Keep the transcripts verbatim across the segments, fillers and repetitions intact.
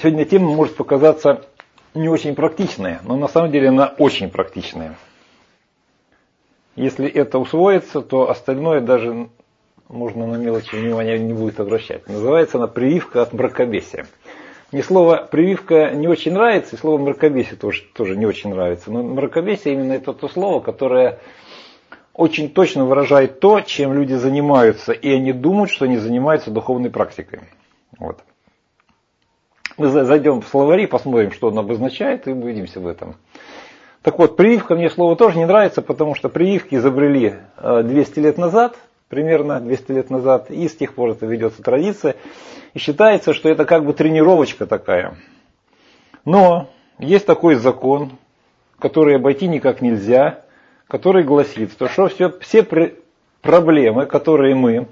Сегодня тема может показаться не очень практичная, но на самом деле она очень практичная. Если это усвоится, то остальное даже можно на мелочи внимания не будет обращать. Называется она прививка от мракобесия. Мне слово прививка не очень нравится, и слово мракобесие тоже, тоже не очень нравится. Но мракобесие именно это то слово, которое очень точно выражает то, чем люди занимаются, и они думают, что они занимаются духовной практикой. Вот. Мы зайдем в словари, посмотрим, что он обозначает, и убедимся в этом. Так вот, прививка мне слово тоже не нравится, потому что прививки изобрели двести лет назад, примерно двести лет назад, и с тех пор это ведется традиция, и считается, что это как бы тренировочка такая. Но есть такой закон, который обойти никак нельзя, который гласит, что все, все проблемы, которые мы,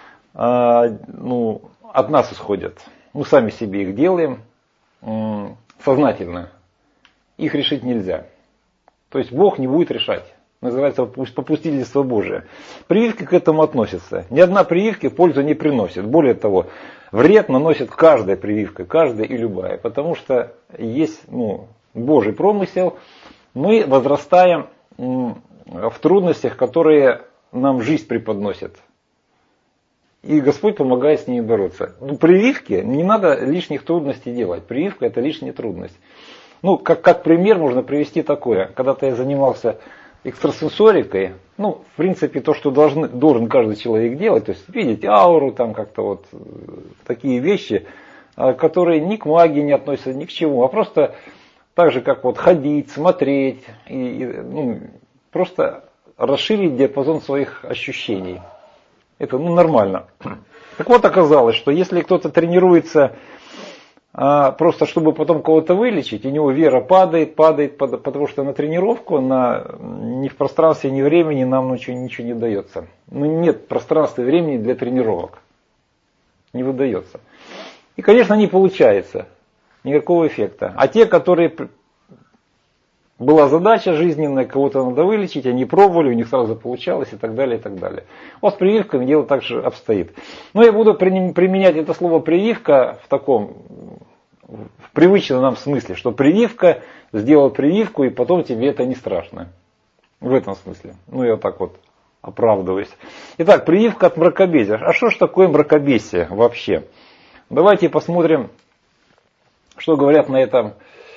ну, от нас исходят, мы сами себе их делаем сознательно, их решить нельзя. То есть Бог не будет решать. Называется попустительство Божие. Прививки к этому относятся. Ни одна прививка пользу не приносит. Более того, вред наносит каждая прививка, каждая и любая. Потому что есть ну, Божий промысел. Мы возрастаем в трудностях, которые нам жизнь преподносит. И Господь помогает с ними бороться. Ну, прививки не надо лишних трудностей делать. Прививка это лишняя трудность. Ну, как, как пример можно привести такое. Когда-то я занимался экстрасенсорикой, ну, в принципе, то, что должны, должен каждый человек делать, то есть видеть ауру, там как-то вот такие вещи, которые ни к магии не относятся, ни к чему, а просто так же, как вот ходить, смотреть, и, и, ну, просто расширить диапазон своих ощущений. Это ну, нормально. Так вот, оказалось, что если кто-то тренируется а, просто чтобы потом кого-то вылечить, у него вера падает, падает, потому что на тренировку, на, ни в пространстве, ни времени нам ничего, ничего не дается. Ну, нет пространства и времени для тренировок. Не выдается. И, конечно, не получается никакого эффекта. А те, которые... Была задача жизненная, кого-то надо вылечить, они пробовали, у них сразу получалось и так далее, и так далее. Вот с прививками дело так же обстоит. Но я буду применять это слово прививка в таком, в привычном нам смысле, что прививка, сделал прививку и потом тебе это не страшно. В этом смысле. Ну я так вот оправдываюсь. Итак, прививка от мракобесия. А что ж такое мракобесие вообще? Давайте посмотрим, что говорят на этом...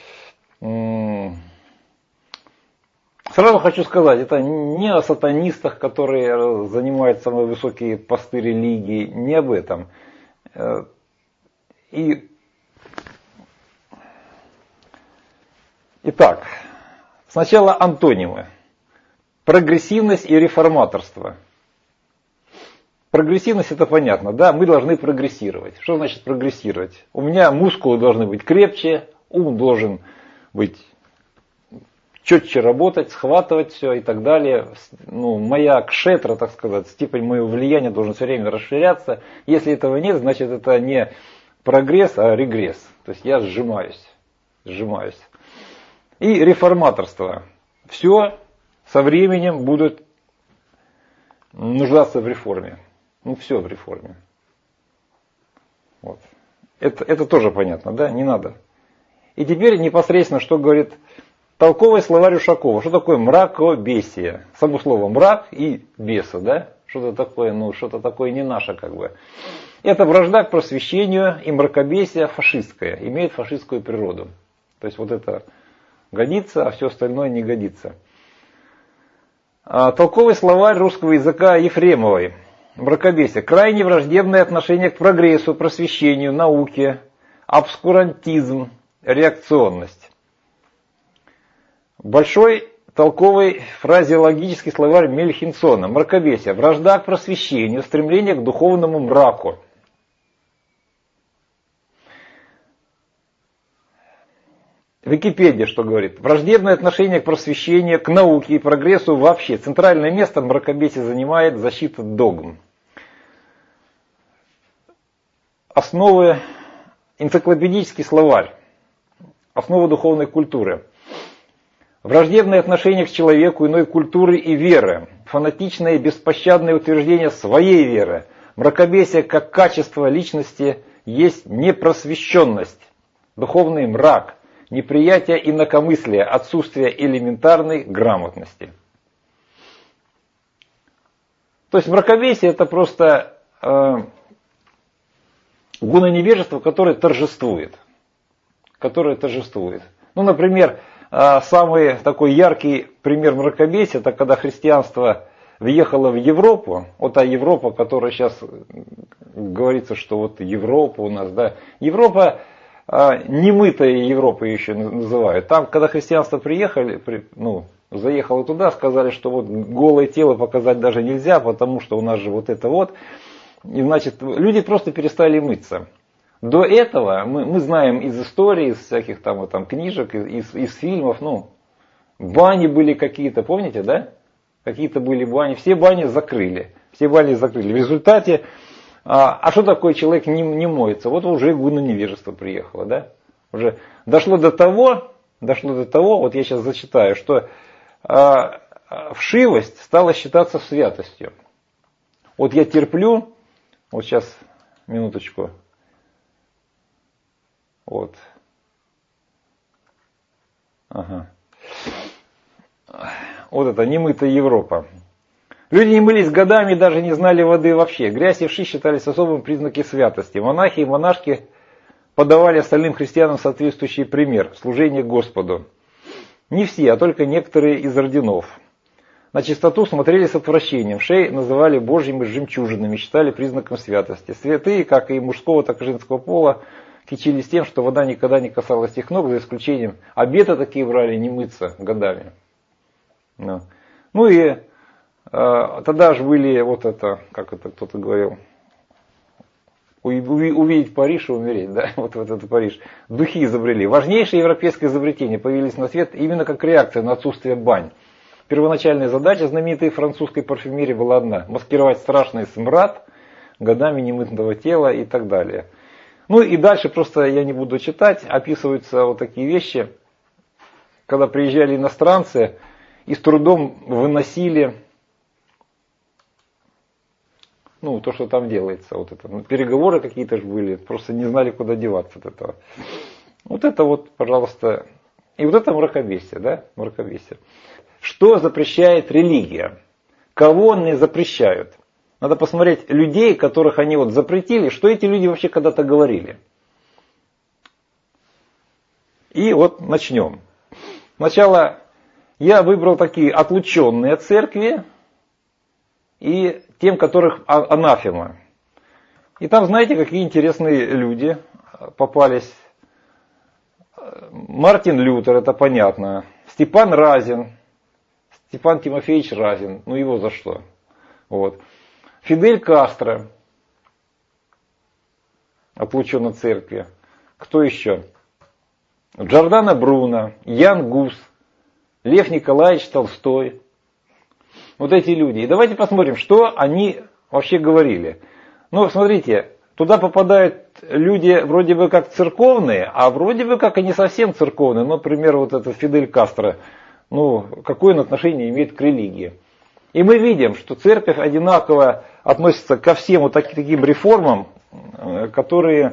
Сразу хочу сказать, это не о сатанистах, которые занимают самые высокие посты религии, не об этом. И... Итак, сначала антонимы. Прогрессивность и реформаторство. Прогрессивность это понятно, да, мы должны прогрессировать. Что значит прогрессировать? У меня мускулы должны быть крепче, ум должен быть... четче работать, схватывать все и так далее. Ну, моя кшетра, так сказать, степень моего влияния должен все время расширяться. Если этого нет, значит это не прогресс, а регресс. То есть я сжимаюсь. сжимаюсь. И реформаторство. Все со временем будут нуждаться в реформе. Ну все в реформе. Вот. Это, это тоже понятно, да? Не надо. И теперь непосредственно, что говорит... Толковый словарь Ушакова. Что такое мракобесие? Само слово мрак и беса, да? Что-то такое, ну, что-то такое не наше, как бы. Это вражда к просвещению, и мракобесие фашистское, имеет фашистскую природу. То есть вот это годится, а все остальное не годится. А, толковый словарь русского языка Ефремовой. Мракобесие. Крайне враждебное отношение к прогрессу, просвещению, науке, обскурантизм, реакционность. Большой толковый фразеологический словарь Мельхинсона. Мракобесие. Вражда к просвещению, стремление к духовному мраку. Википедия что говорит? Враждебное отношение к просвещению, к науке и прогрессу вообще. Центральное место мракобесие занимает защита догм. Основы, энциклопедический словарь. Основы духовной культуры. Враждебное отношение к человеку иной культуры и веры, фанатичное и беспощадное утверждение своей веры, мракобесие как качество личности есть непросвещенность, духовный мрак, неприятие инакомыслия, отсутствие элементарной грамотности. То есть мракобесие это просто э, гуна невежества, которое торжествует. Которое торжествует. Ну, например, э, самый такой яркий пример мракобесия, это когда христианство въехало в Европу. Вот та Европа, которая сейчас говорится, что вот Европа у нас, да. Европа, э, немытая Европа еще называют. Там, когда христианство приехали, при, ну, заехало туда, сказали, что вот голое тело показать даже нельзя, потому что у нас же вот это вот. И значит, люди просто перестали мыться. До этого мы, мы знаем из истории, из всяких там, вот, там книжек, из, из фильмов, ну, бани были какие-то, помните, да? Какие-то были бани, все бани закрыли. Все бани закрыли. В результате, а, а что такое человек не, не моется? Вот уже гуна невежества приехала, да? Уже дошло до того, дошло до того, вот я сейчас зачитаю, что а, вшивость стала считаться святостью. Вот я терплю, вот сейчас, минуточку, вот, ага, вот это немытая Европа. Люди не мылись годами, даже не знали воды вообще. Грязь и вши считались особым признаком святости. Монахи и монашки подавали остальным христианам соответствующий пример, служение Господу. Не все, а только некоторые из орденов. На чистоту смотрели с отвращением, шеи называли божьими жемчужинами, считали признаком святости. Святые, как и мужского, так и женского пола, кичились тем, что вода никогда не касалась их ног, за исключением обеты такие брали не мыться годами. Ну, ну и э, тогда же были, вот это, как это кто-то говорил, увидеть Париж и умереть, да, вот, вот это Париж. Духи изобрели. Важнейшие европейские изобретения появились на свет именно как реакция на отсутствие бань. Первоначальная задача знаменитой французской парфюмерии была одна – маскировать страшный смрад годами немытого тела и так далее. Ну и дальше просто я не буду читать, описываются вот такие вещи, когда приезжали иностранцы и с трудом выносили, ну, то, что там делается, вот это. Ну, переговоры какие-то же были, просто не знали, куда деваться от этого. Вот это вот, пожалуйста, и вот это мракобесие, да, мракобесие. Что запрещает религия? Кого они запрещают? Надо посмотреть людей, которых они вот запретили, что эти люди вообще когда-то говорили. И вот начнем. Сначала я выбрал такие отлученные от церкви и тем, которых анафема. И там, знаете, какие интересные люди попались. Мартин Лютер, это понятно. Степан Разин. Степан Тимофеевич Разин. Ну его за что? Вот. Фидель Кастро. Отлучен от церкви. Кто еще? Джордано Бруно. Ян Гус. Лев Николаевич Толстой. Вот эти люди. И давайте посмотрим, что они вообще говорили. Ну, смотрите, туда попадают люди вроде бы как церковные, а вроде бы как и не совсем церковные. Например, вот этот Фидель Кастро. Ну, какое он отношение имеет к религии. И мы видим, что церковь одинаково относится ко всем вот таким реформам, которые,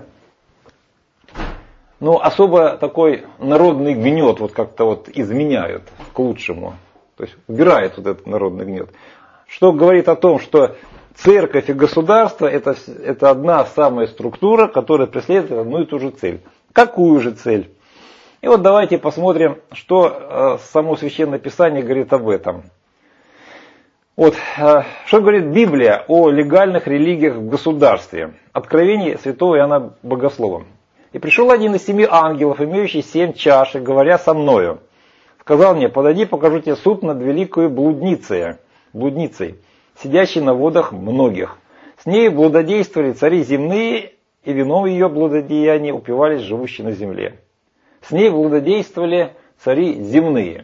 ну, особо такой народный гнет вот как-то вот изменяют к лучшему. То есть убирает вот этот народный гнет. Что говорит о том, что церковь и государство это, это одна самая структура, которая преследует одну и ту же цель. Какую же цель? И вот давайте посмотрим, что само Священное Писание говорит об этом. Вот, что говорит Библия о легальных религиях в государстве? Откровение святого Иоанна Богослова. «И пришел один из семи ангелов, имеющий семь чашек, говоря со мною. Сказал мне, подойди, покажу тебе суд над великою блудницей, блудницей, сидящей на водах многих. С ней блудодействовали цари земные, и вином ее блудодеяния упивались живущие на земле». С ней блудодействовали цари земные.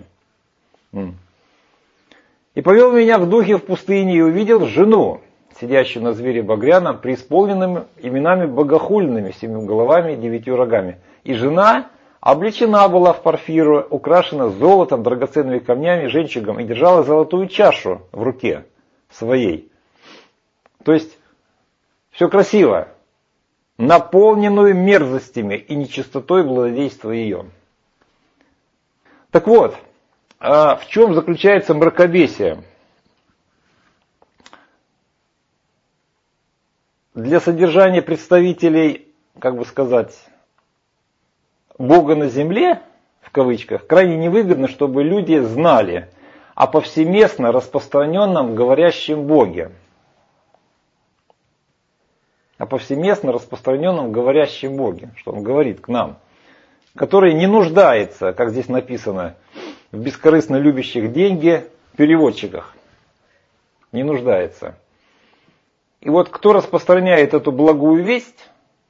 «И повел меня в духе в пустыне, и увидел жену, сидящую на звере багряном, преисполненным именами богохульными, семью головами и девятью рогами. И жена облечена была в парфиру, украшена золотом, драгоценными камнями, жемчугом, и держала золотую чашу в руке своей». То есть, все красиво. наполненную мерзостями и нечистотой блудодейства ее. Так вот, в чем заключается мракобесие? Для содержания представителей, как бы сказать, Бога на земле, в кавычках, крайне невыгодно, чтобы люди знали о повсеместно распространенном говорящем Боге. О повсеместно распространенном говорящем Боге, что Он говорит к нам, который не нуждается, как здесь написано, в бескорыстно любящих деньги переводчиках. Не нуждается. И вот кто распространяет эту благую весть,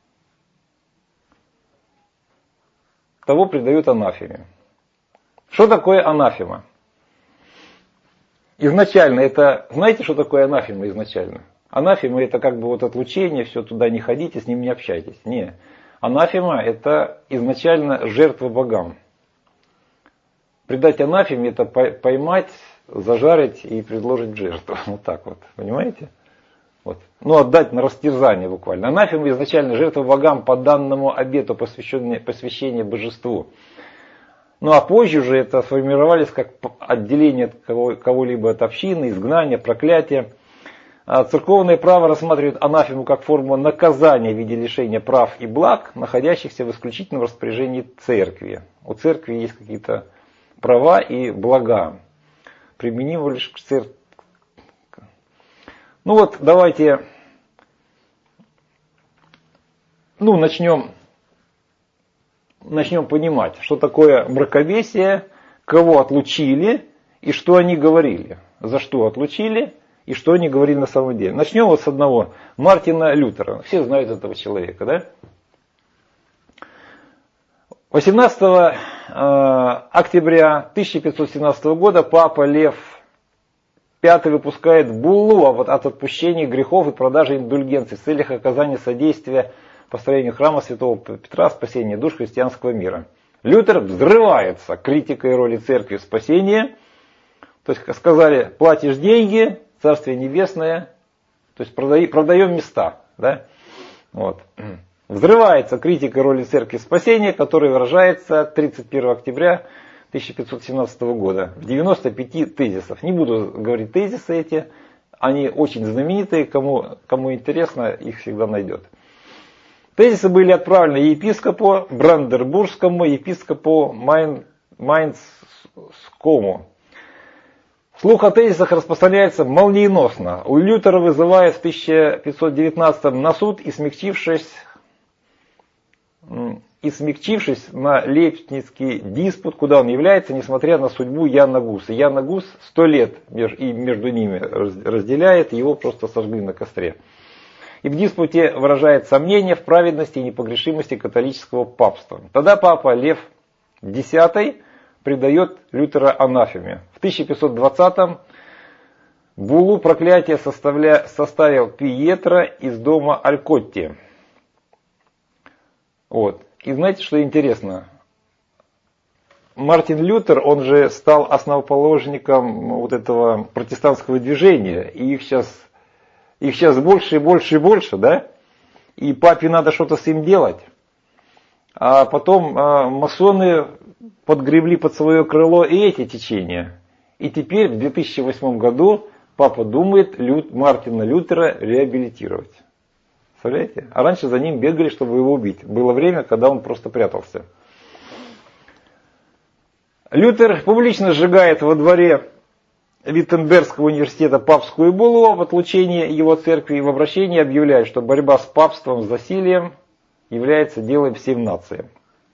того предают анафеме. Что такое анафема? Изначально это, знаете, что такое анафема изначально? Анафема это как бы вот отлучение, все, туда не ходите, с ним не общайтесь. Не. Анафема это изначально жертва богам. Предать анафеме это поймать, зажарить и предложить в жертву. Вот так вот, понимаете? Вот. Ну, отдать на растерзание буквально. Анафема изначально жертва богам по данному обету посвящения, посвящения божеству. Ну а позже уже это сформировались как отделение от кого, кого-либо от общины, изгнание, проклятие. А церковное право рассматривает анафему как форму наказания в виде лишения прав и благ, находящихся в исключительном распоряжении церкви. У церкви есть какие-то права и блага, применимы лишь к церкви. Ну вот, давайте ну, начнем, начнем понимать, что такое мракобесие, кого отлучили и что они говорили. За что отлучили и что они говорили на самом деле. Начнем вот с одного, Мартина Лютера. Все знают этого человека, да? восемнадцатого октября тысяча пятьсот семнадцатого года папа Лев Пятый выпускает буллу от отпущения грехов и продажи индульгенций в целях оказания содействия построению храма Святого Петра, спасения душ христианского мира. Лютер взрывается критикой роли церкви в спасении. То есть сказали, платишь деньги, Царствие Небесное, то есть продаем места. Да? Вот. Взрывается критикой роли церкви в спасении, которая выражается тридцать первого октября тысяча пятьсот семнадцатого года в девяноста пяти тезисах. Не буду говорить тезисы эти, они очень знаменитые, кому, кому интересно, их всегда найдет. Тезисы были отправлены епископу Бранденбургскому, епископу Майн, Майнцскому. Слух о тезисах распространяется молниеносно. У Лютера вызывает в тысяча пятьсот девятнадцатом на суд и смягчившись, и смягчившись на Лейпцигский диспут, куда он является, несмотря на судьбу Яна Гуса. Яна Гус сто лет и между ними разделяет, его просто сожгли на костре. И в диспуте выражает сомнение в праведности и непогрешимости католического папства. Тогда папа Лев Десятый предает Лютера анафеме. В тысяча пятьсот двадцатом буллу проклятия составля... составил Пьетро из дома Алькотти. Вот. И знаете, что интересно? Мартин Лютер, он же стал основоположником вот этого протестантского движения. И их сейчас, их сейчас больше и больше и больше, да? И папе надо что-то с ним делать. А потом а, масоны подгребли под свое крыло и эти течения. И теперь в две тысячи восьмом году папа думает Лют, Мартина Лютера реабилитировать. Представляете? А раньше за ним бегали, чтобы его убить. Было время, когда он просто прятался. Лютер публично сжигает во дворе Виттенбергского университета папскую буллу об отлучении его церкви и в обращении объявляет, что борьба с папством, с засилием является делом всем нациям.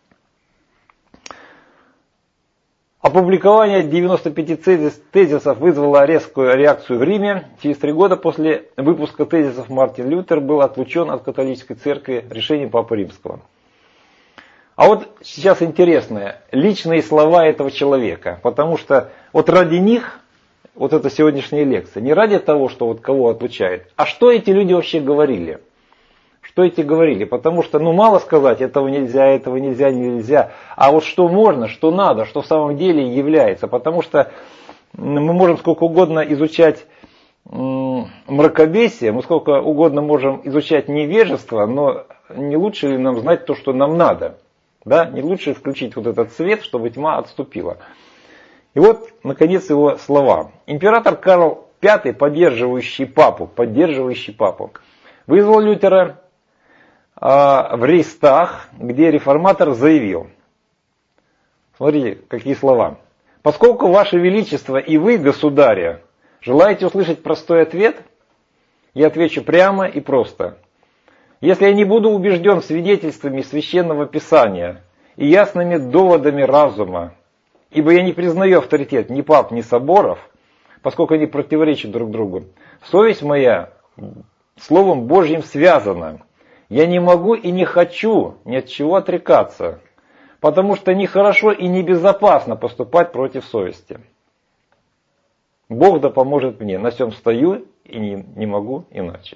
Опубликование девяноста пяти тезисов вызвало резкую реакцию в Риме. Через три года после выпуска тезисов Мартин Лютер был отлучен от католической церкви решением Папы Римского. А вот сейчас интересное, личные слова этого человека, потому что вот ради них вот эта сегодняшняя лекция, не ради того, что вот кого отлучает, а что эти люди вообще говорили? Что эти говорили? Потому что, ну, мало сказать, этого нельзя, этого нельзя, нельзя. А вот что можно, что надо, что в самом деле является. Потому что мы можем сколько угодно изучать мракобесие, мы сколько угодно можем изучать невежество, но не лучше ли нам знать то, что нам надо? Да? Не лучше включить вот этот свет, чтобы тьма отступила. И вот, наконец, его слова. Император Карл Пятый, поддерживающий папу, поддерживающий папу, вызвал Лютера э, в Рейхстаг, где реформатор заявил. Смотрите, какие слова. Поскольку Ваше Величество и вы, государя, желаете услышать простой ответ, я отвечу прямо и просто. Если я не буду убежден свидетельствами Священного Писания и ясными доводами разума, ибо я не признаю авторитет ни пап, ни соборов, поскольку они противоречат друг другу, совесть моя Словом Божьим связана. Я не могу и не хочу ни от чего отрекаться, потому что нехорошо и небезопасно поступать против совести. Бог да поможет мне, на сем стою и не, не могу иначе.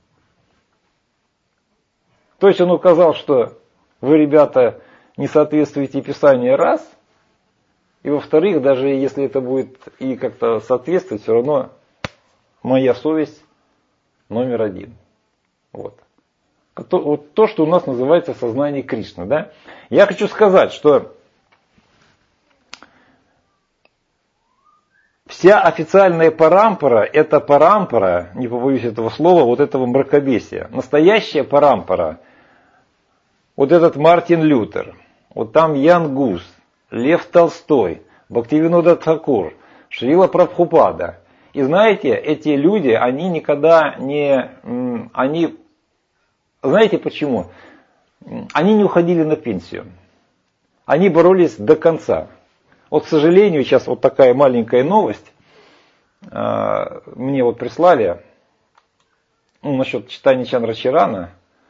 То есть он указал, что вы, ребята, не соответствуете Писанию раз, и во-вторых, даже если это будет и как-то соответствовать, все равно моя совесть номер один. Вот. Вот то, что у нас называется сознание Кришны. Да? Я хочу сказать, что вся официальная парампара, это парампара, не побоюсь этого слова, вот этого мракобесия. Настоящая парампара, вот этот Мартин Лютер, вот там Ян Гус, Лев Толстой, Бхактивинода Тхакур, Шрила Прабхупада. И знаете, эти люди, они никогда не... Они, знаете почему? Они не уходили на пенсию. Они боролись до конца. Вот, к сожалению, сейчас вот такая маленькая новость. Мне вот прислали, ну, насчет читания Чандрачарана.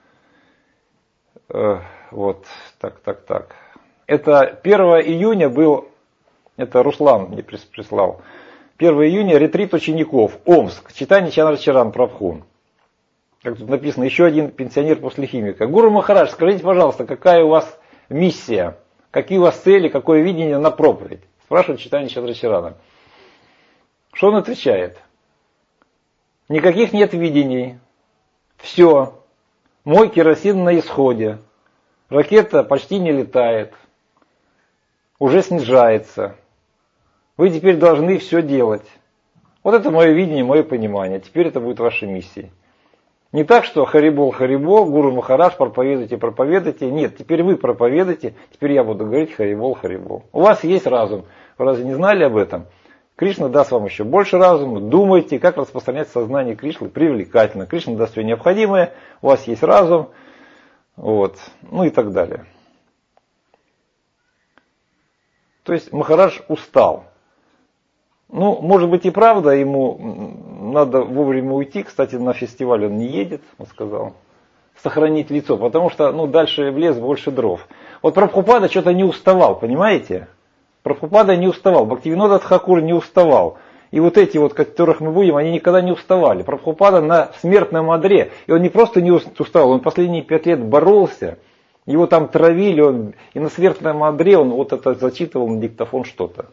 Вот, так, так, так. Это первого июня был, это Руслан мне прислал, первого июня ретрит учеников, Омск, читание Чандрачаран Прабху. Как тут написано, еще один пенсионер после химика. Гуру Махарадж, скажите, пожалуйста, какая у вас миссия, какие у вас цели, какое видение на проповедь? Спрашивает читание Чандрачарана. Что он отвечает? Никаких нет видений. Все. Мой керосин на исходе. Ракета почти не летает. Уже снижается. Вы теперь должны все делать. Вот это мое видение, мое понимание. Теперь это будет вашей миссией. Не так, что Харибол, Харибол, Гуру Махарадж, проповедуйте, проповедуйте. Нет, теперь вы проповедуйте, теперь я буду говорить Харибол, Харибол. У вас есть разум. Вы разве не знали об этом? Кришна даст вам еще больше разума. Думайте, как распространять сознание Кришны привлекательно. Кришна даст все необходимое. У вас есть разум. Вот. Ну и так далее. То есть Махарадж устал. Ну, может быть и правда, ему надо вовремя уйти. Кстати, на фестиваль он не едет, он сказал. Сохранить лицо, потому что ну, дальше в лес больше дров. Вот Прабхупада что-то не уставал, понимаете? Прабхупада не уставал, Бхактивинода Тхакур не уставал. И вот эти вот, которых мы будем, они никогда не уставали. Прабхупада на смертном одре. И он не просто не устал, он последние пять лет боролся. Его там травили, он, и на смертном одре он вот это зачитывал на диктофон что-то.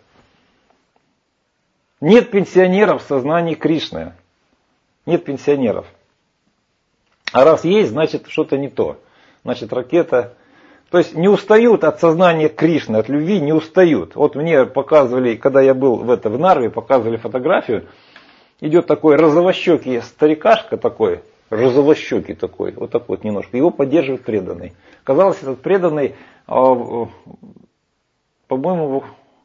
Нет пенсионеров в сознании Кришны. Нет пенсионеров. А раз есть, значит что-то не то. Значит ракета... То есть не устают от сознания Кришны, от любви не устают. Вот мне показывали, когда я был в, это, в Нарве, показывали фотографию. Идет такой розовощекий старикашка такой, розовощекий такой, вот такой вот немножко. Его поддерживает преданный. Казалось, этот преданный, по-моему,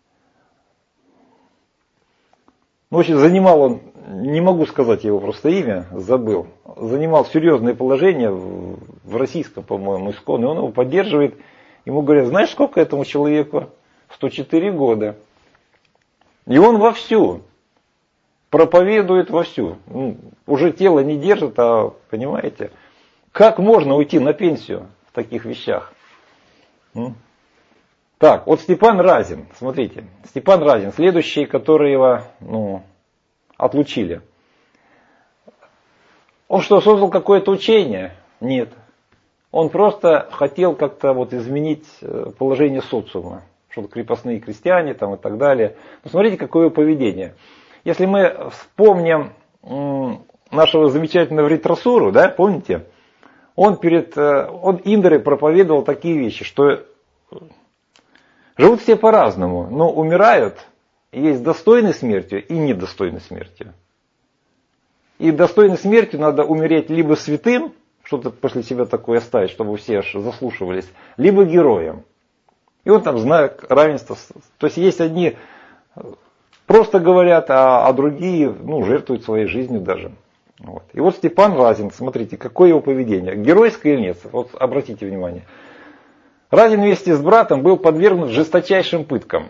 ну, очень занимал он, не могу сказать его просто имя, забыл, занимал серьезное положение в, в российском, по-моему, искон, и он его поддерживает. Ему говорят, знаешь, сколько этому человеку? сто четыре года. И он вовсю проповедует вовсю. Ну, уже тело не держит, а, понимаете, как можно уйти на пенсию в таких вещах? Так, вот Степан Разин, смотрите, Степан Разин, следующий, который его ну, отлучили. Он что, создал какое-то учение? Нет. Он просто хотел как-то вот изменить положение социума. Что-то крепостные крестьяне там и так далее. Но смотрите, какое поведение. Если мы вспомним нашего замечательного Вритрасуру, да, помните? Он, перед, он Индре проповедовал такие вещи, что живут все по-разному, но умирают, есть достойной смертью и недостойной смертью. И достойной смертью надо умереть либо святым, что-то после себя такое оставить, чтобы все аж заслушивались, либо героем. И он там знак равенства. То есть есть одни просто говорят, а, а другие ну, жертвуют своей жизнью даже. Вот. И вот Степан Разин, смотрите, какое его поведение. Геройское или нет? Вот обратите внимание. Разин вместе с братом был подвергнут жесточайшим пыткам.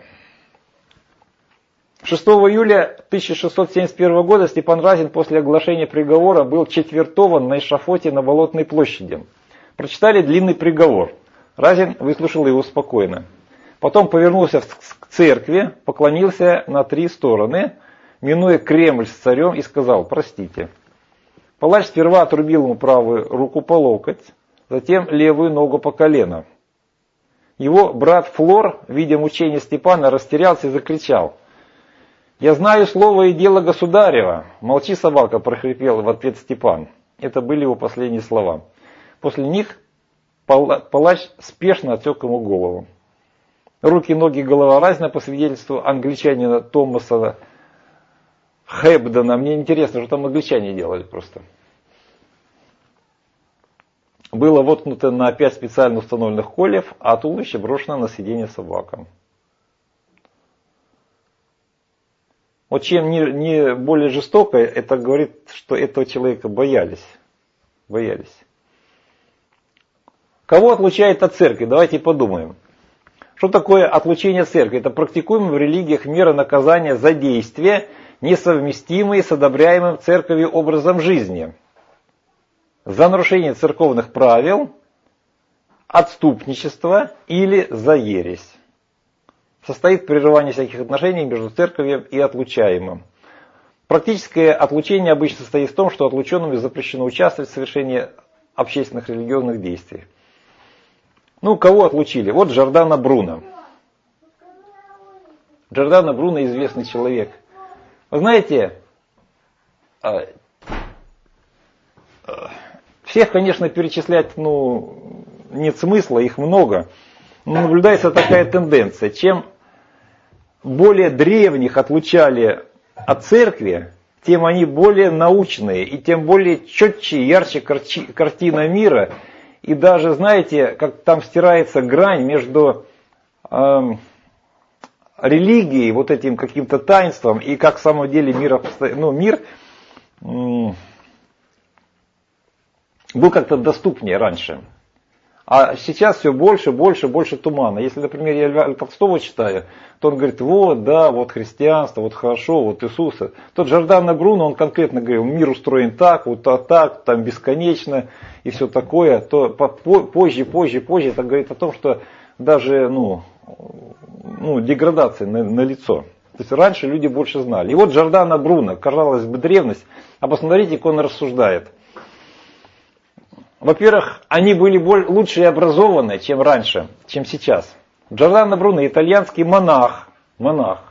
шестого июля тысяча шестьсот семьдесят первого года Степан Разин после оглашения приговора был четвертован на эшафоте на Болотной площади. Прочитали длинный приговор. Разин выслушал его спокойно. Потом повернулся к церкви, поклонился на три стороны, минуя Кремль с царем, и сказал: «Простите». Палач сперва отрубил ему правую руку по локоть, затем левую ногу по колено. Его брат Флор, видя мучения Степана, растерялся и закричал: «Я знаю слово и дело государева». «Молчи, собака», — прохрипел в ответ Степан. Это были его последние слова. После них палач спешно отсек ему голову. Руки, ноги, голова Разина, по свидетельству англичанина Томаса Хэбдена. Мне интересно, что там англичане делали просто. Было воткнуто на пять специально установленных кольев, а туловище брошено на сиденье собакам. Вот чем не, не более жестоко, это говорит, что этого человека боялись. Боялись. Кого отлучает от церкви? Давайте подумаем. Что такое отлучение церкви? Это практикуемая в религиях мера наказания за действия, несовместимые с одобряемым церковью образом жизни. За нарушение церковных правил, отступничество или за ересь. Состоит в прерывании всяких отношений между церковью и отлучаемым. Практическое отлучение обычно состоит в том, что отлученному запрещено участвовать в совершении общественных религиозных действий. Ну, кого отлучили? Вот Джордано Бруно. Джордано Бруно известный человек. Вы знаете, всех, конечно, перечислять ну, нет смысла, их много. Но наблюдается такая тенденция. Чем более древних отлучали от церкви, тем они более научные, и тем более четче и ярче картина мира. И даже, знаете, как там стирается грань между э, религией, вот этим каким-то таинством, и как в самом деле мир, ну, мир э, был как-то доступнее раньше. А сейчас все больше, больше, больше тумана. Если, например, я Льва Толстого читаю, то он говорит: вот, да, вот христианство, вот хорошо, вот Иисуса. Тот Джордано Бруно, он конкретно говорил: мир устроен так, вот так, там бесконечно и все такое. То позже, позже, позже это говорит о том, что даже ну, ну, деградация на, на лицо. То есть раньше люди больше знали. И вот Джордано Бруно, казалось бы, древность, а посмотрите, как он рассуждает. Во-первых, они были лучше образованы, чем раньше, чем сейчас. Джордано Бруно, итальянский монах, монах,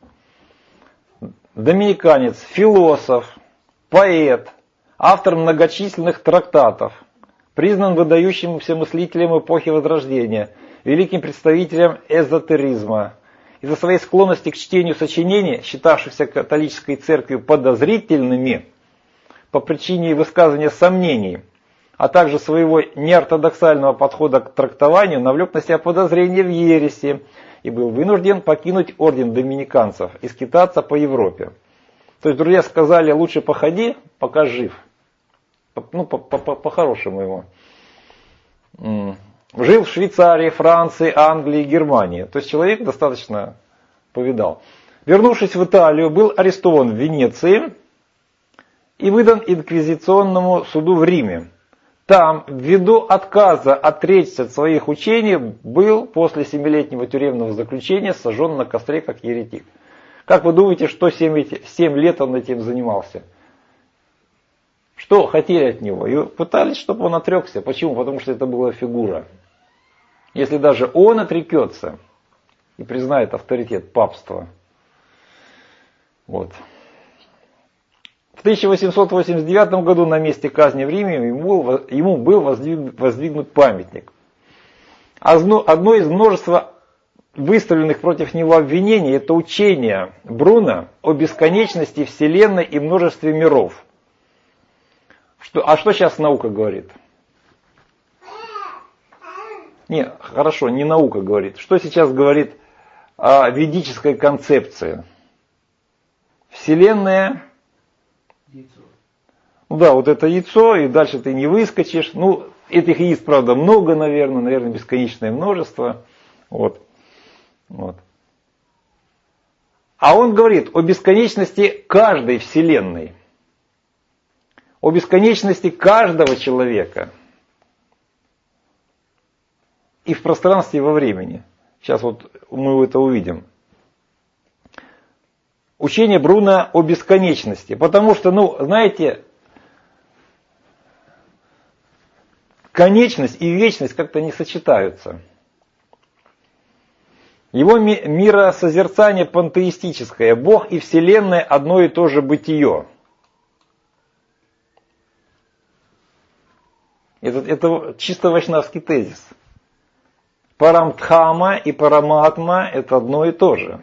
доминиканец, философ, поэт, автор многочисленных трактатов, признан выдающимся мыслителем эпохи Возрождения, великим представителем эзотеризма. Из-за своей склонности к чтению сочинений, считавшихся католической церковью подозрительными, по причине высказывания сомнений, а также своего неортодоксального подхода к трактованию, навлек на себя подозрение в ереси и был вынужден покинуть орден доминиканцев и скитаться по Европе. То есть друзья сказали: лучше походи, пока жив. Ну, по-хорошему его. Жил в Швейцарии, Франции, Англии, Германии. То есть человек достаточно повидал. Вернувшись в Италию, был арестован в Венеции и выдан инквизиционному суду в Риме. Там, ввиду отказа отречься от своих учений, был после семилетнего тюремного заключения сожжен на костре как еретик. Как вы думаете, что семь лет он этим занимался? Что хотели от него? И пытались, чтобы он отрекся. Почему? Потому что это была фигура. Если даже он отрекется и признает авторитет папства, вот, В тысяча восемьсот восемьдесят девятом году на месте казни в Риме ему, ему был воздвигнут, воздвигнут памятник. Одно из множества выставленных против него обвинений – это учение Бруно о бесконечности Вселенной и множестве миров. Что, а что сейчас наука говорит? Не, хорошо, не наука говорит. Что сейчас говорит о ведической концепции? Вселенная, яйцо. Ну да, вот это яйцо, и дальше ты не выскочишь. Ну, этих яиц, правда, много, наверное, наверное, бесконечное множество. Вот. Вот. А он говорит о бесконечности каждой Вселенной, о бесконечности каждого человека. И в пространстве, и во времени. Сейчас вот мы это увидим. Учение Бруно о бесконечности. Потому что, ну, знаете, конечность и вечность как-то не сочетаются. Его ми- миросозерцание пантеистическое. Бог и Вселенная одно и то же бытие. Это, это чисто вайшнавский тезис. Парамдхама и параматма – это одно и то же.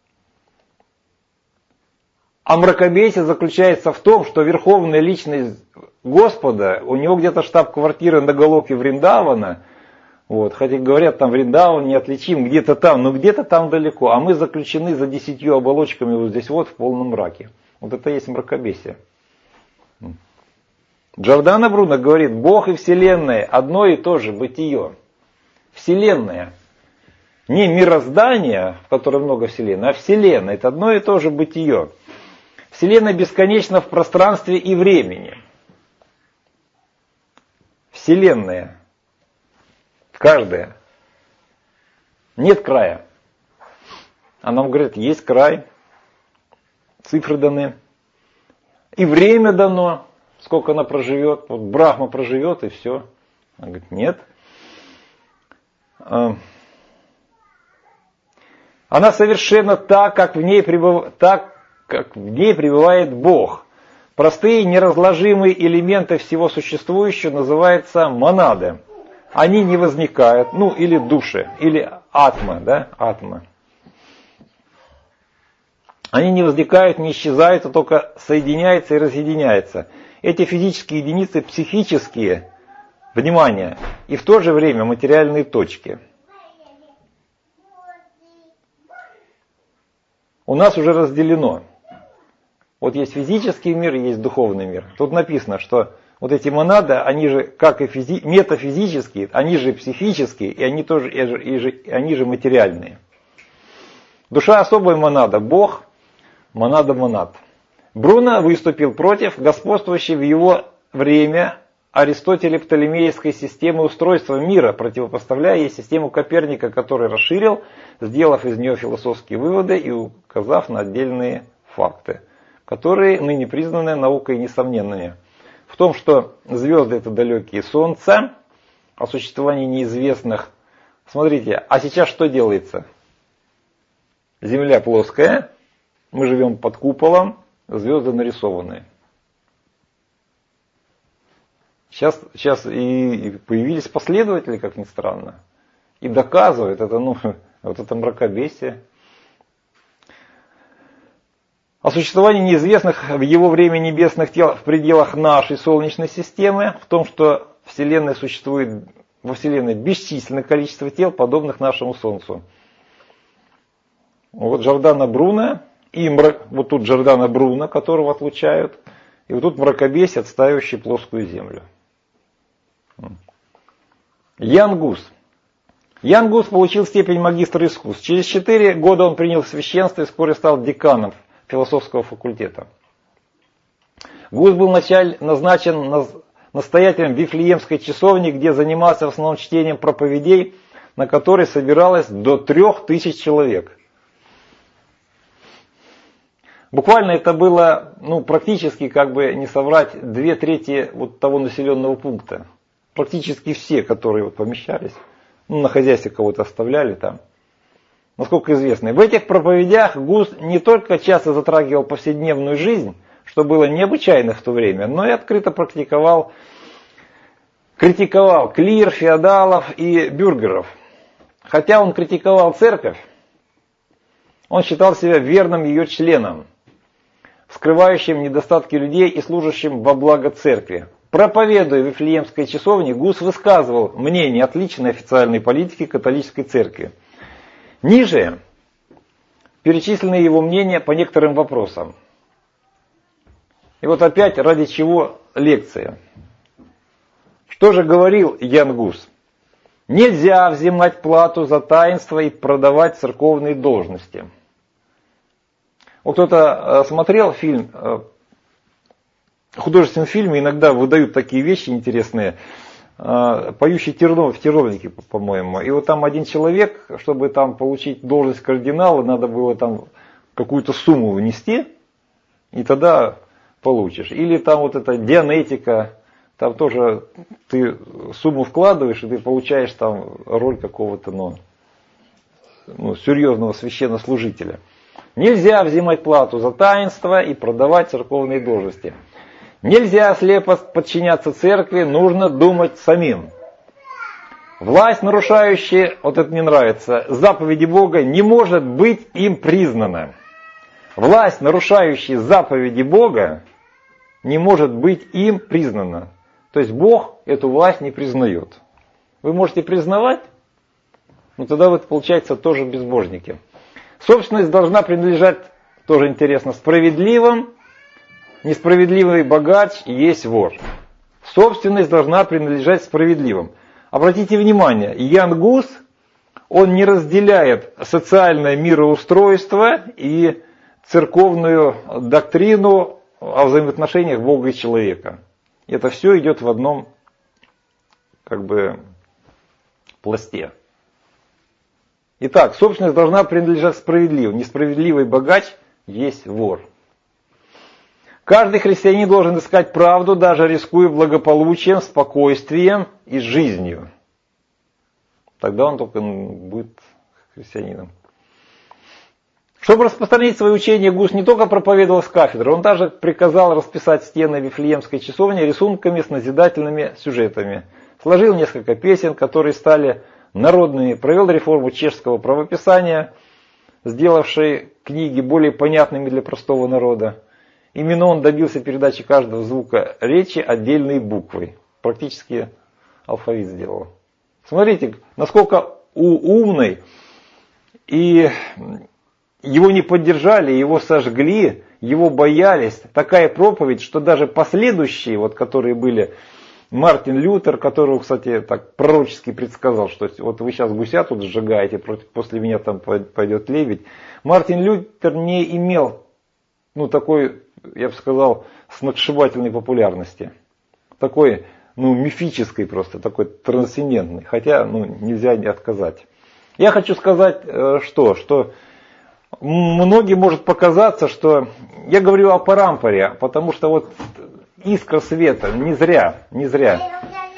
А мракобесие заключается в том, что верховная личность Господа, у него где-то штаб-квартира на Галоке Вриндавана, вот, хотя говорят, там Вриндаван неотличим, где-то там, но где-то там далеко, а мы заключены за десятью оболочками вот здесь вот в полном мраке. Вот это и есть мракобесие. Джордано Бруно говорит, Бог и Вселенная одно и то же бытие. Вселенная. Не мироздание, в котором много Вселенной, а Вселенная. Это одно и то же бытие. Вселенная бесконечна в пространстве и времени. Вселенная. Каждая. Нет края. А нам говорят, есть край. Цифры даны. И время дано. Сколько она проживет. Вот Брахма проживет и все. Она говорит, нет. Она совершенно так, как в ней пребыв... так, как в ней пребывает Бог. Простые неразложимые элементы всего существующего называются монады. Они не возникают, ну или души, или атма, да, атма. Они не возникают, не исчезают, а только соединяются и разъединяются. Эти физические единицы психические, внимание, и в то же время материальные точки. У нас уже разделено. Вот есть физический мир, есть духовный мир. Тут написано, что вот эти монады, они же, как и физи- метафизические, они же психические, и они тоже, и же, и же, и они же материальные. Душа особая монада, Бог, монада монад. Бруно выступил против господствующей в его время Аристотеле-Птолемеевской системы устройства мира, противопоставляя ей систему Коперника, который расширил, сделав из нее философские выводы и указав на отдельные факты, которые ныне признаны наукой несомненными. В том, что звезды это далекие солнца, о существовании неизвестных. Смотрите, а сейчас что делается? Земля плоская, мы живем под куполом, звезды нарисованы. Сейчас, сейчас и, и появились последователи, как ни странно, и доказывают, это, ну, вот это мракобесие. О существовании неизвестных в его время небесных тел в пределах нашей Солнечной системы, в том, что Вселенная существует, во Вселенной бесчисленное количество тел, подобных нашему Солнцу. Вот Джордано Бруно, и мрак, вот тут Джордано Бруно, которого отлучают, и вот тут мракобесие, отстаивающий плоскую Землю. Ян Гус. Ян Гус получил степень магистра искусств. Через четыре года он принял священство и вскоре стал деканом философского факультета. Гус был началь, назначен настоятелем Вифлеемской часовни, где занимался в основном чтением проповедей, на которой собиралось до трех тысяч человек. Буквально это было, ну, практически, как бы не соврать, две трети вот того населенного пункта. Практически все, которые вот помещались, ну, на хозяйстве кого-то оставляли там. Насколько известно. В этих проповедях Гус не только часто затрагивал повседневную жизнь, что было необычайно в то время, но и открыто практиковал, критиковал клир, феодалов и бюргеров. Хотя он критиковал церковь, он считал себя верным ее членом, скрывающим недостатки людей и служащим во благо церкви. Проповедуя в Вифлеемской часовне, Гус высказывал мнение от личной официальной политики католической церкви. Ниже перечислены его мнения по некоторым вопросам. И вот опять ради чего лекция. Что же говорил Ян Гус? Нельзя взимать плату за таинство и продавать церковные должности. Вот кто-то смотрел фильм, в художественном фильме иногда выдают такие вещи интересные, поющий терновник, в терновнике, по-моему. И вот там один человек, чтобы там получить должность кардинала, надо было там какую-то сумму внести, и тогда получишь. Или там вот эта дианетика, там тоже ты сумму вкладываешь, и ты получаешь там роль какого-то, ну, ну, серьезного священнослужителя. Нельзя взимать плату за таинство и продавать церковные должности. Нельзя слепо подчиняться церкви, нужно думать самим. Власть, нарушающая, вот это мне нравится, заповеди Бога, не может быть им признана. Власть, нарушающая заповеди Бога, не может быть им признана. То есть Бог эту власть не признает. Вы можете признавать, но тогда вы, получается, тоже безбожники. Собственность должна принадлежать, тоже интересно, справедливым. Несправедливый богач есть вор. Собственность должна принадлежать справедливым. Обратите внимание, Ян Гус, он не разделяет социальное мироустройство и церковную доктрину о взаимоотношениях Бога и человека. Это все идет в одном, как бы, пласте. Итак, собственность должна принадлежать справедливым. Несправедливый богач есть вор. Каждый христианин должен искать правду, даже рискуя благополучием, спокойствием и жизнью. Тогда он только будет христианином. Чтобы распространить свое учение, Гус не только проповедовал с кафедры, он даже приказал расписать стены Вифлеемской часовни рисунками с назидательными сюжетами. Сложил несколько песен, которые стали народными, провел реформу чешского правописания, сделавшей книги более понятными для простого народа. Именно он добился передачи каждого звука речи отдельной буквой. Практически алфавит сделал. Смотрите, насколько умный, и его не поддержали, его сожгли, его боялись. Такая проповедь, что даже последующие, вот, которые были, Мартин Лютер, которого, кстати, так пророчески предсказал, что вот вы сейчас гуся тут сжигаете, после меня там пойдет лебедь. Мартин Лютер не имел, ну, такой, я бы сказал, сногсшибательной популярности. Такой, ну, мифической просто, такой трансцендентной. Хотя, ну, нельзя не отказать. Я хочу сказать, что, что многим может показаться, что я говорю о парампоре, потому что вот искра света, не зря, не зря.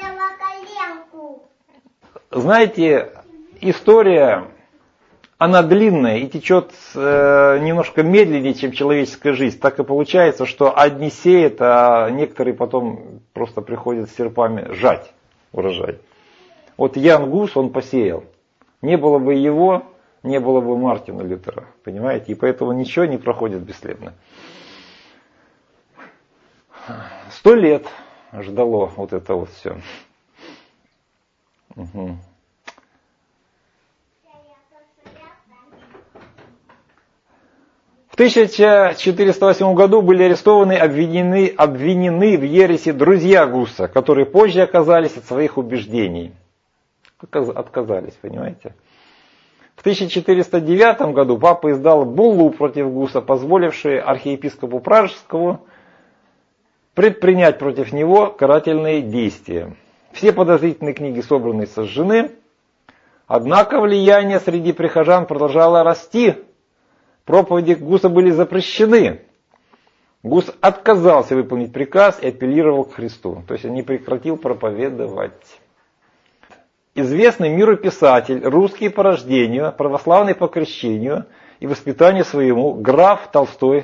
Знаете, история, она длинная и течет э, немножко медленнее, чем человеческая жизнь. Так и получается, что одни сеют, а некоторые потом просто приходят с серпами жать урожай. Вот Ян Гус, он посеял. Не было бы его, не было бы Мартина Лютера. Понимаете? И поэтому ничего не проходит бесследно. Сто лет ждало вот это вот все. Угу. В тысяча четыреста восьмом году были арестованы и обвинены, обвинены в ереси друзья Гуса, которые позже оказались от своих убеждений. Отказались, понимаете? В тысяча четыреста девятом году папа издал буллу против Гуса, позволившую архиепископу Пражскому предпринять против него карательные действия. Все подозрительные книги собраны и сожжены, однако влияние среди прихожан продолжало расти. Проповеди Гуса были запрещены. Гус отказался выполнить приказ и апеллировал к Христу. То есть он не прекратил проповедовать. Известный миру писатель, русский по рождению, православный по крещению и воспитанию своему, граф Толстой,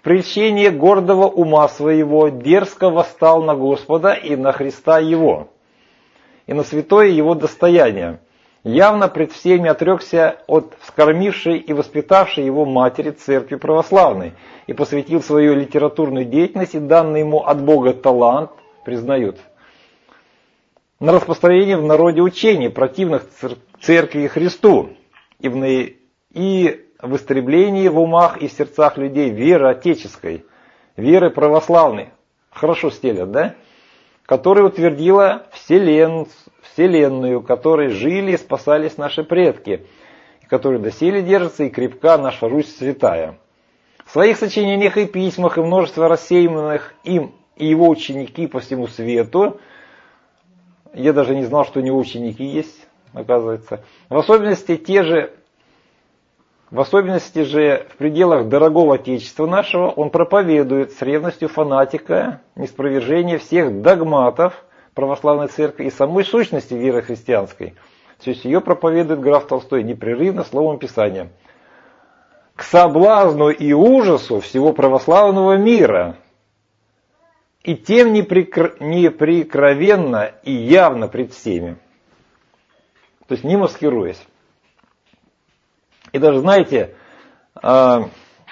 прельщение гордого ума своего дерзко восстал на Господа и на Христа Его, и на святое Его достояние. Явно пред всеми отрекся от вскормившей и воспитавшей его матери церкви православной и посвятил свою литературную деятельность и данный ему от Бога талант, признают, на распространение в народе учений, противных церкви и Христу, и в, и в истреблении в умах и в сердцах людей веры отеческой, веры православной, хорошо стелят, да? Которая утвердила вселен, вселенную, которой жили и спасались наши предки, и которой доселе держится и крепка наша Русь святая. В своих сочинениях и письмах и множество рассеянных им и его ученики по всему свету, я даже не знал, что у него ученики есть, оказывается, в особенности те же, в особенности же в пределах дорогого Отечества нашего, он проповедует с ревностью фанатика неспровержение всех догматов православной церкви и самой сущности веры христианской. То есть ее проповедует граф Толстой непрерывно словом Писания. К соблазну и ужасу всего православного мира, и тем неприкровенно и явно пред всеми. То есть не маскируясь. И даже, знаете, была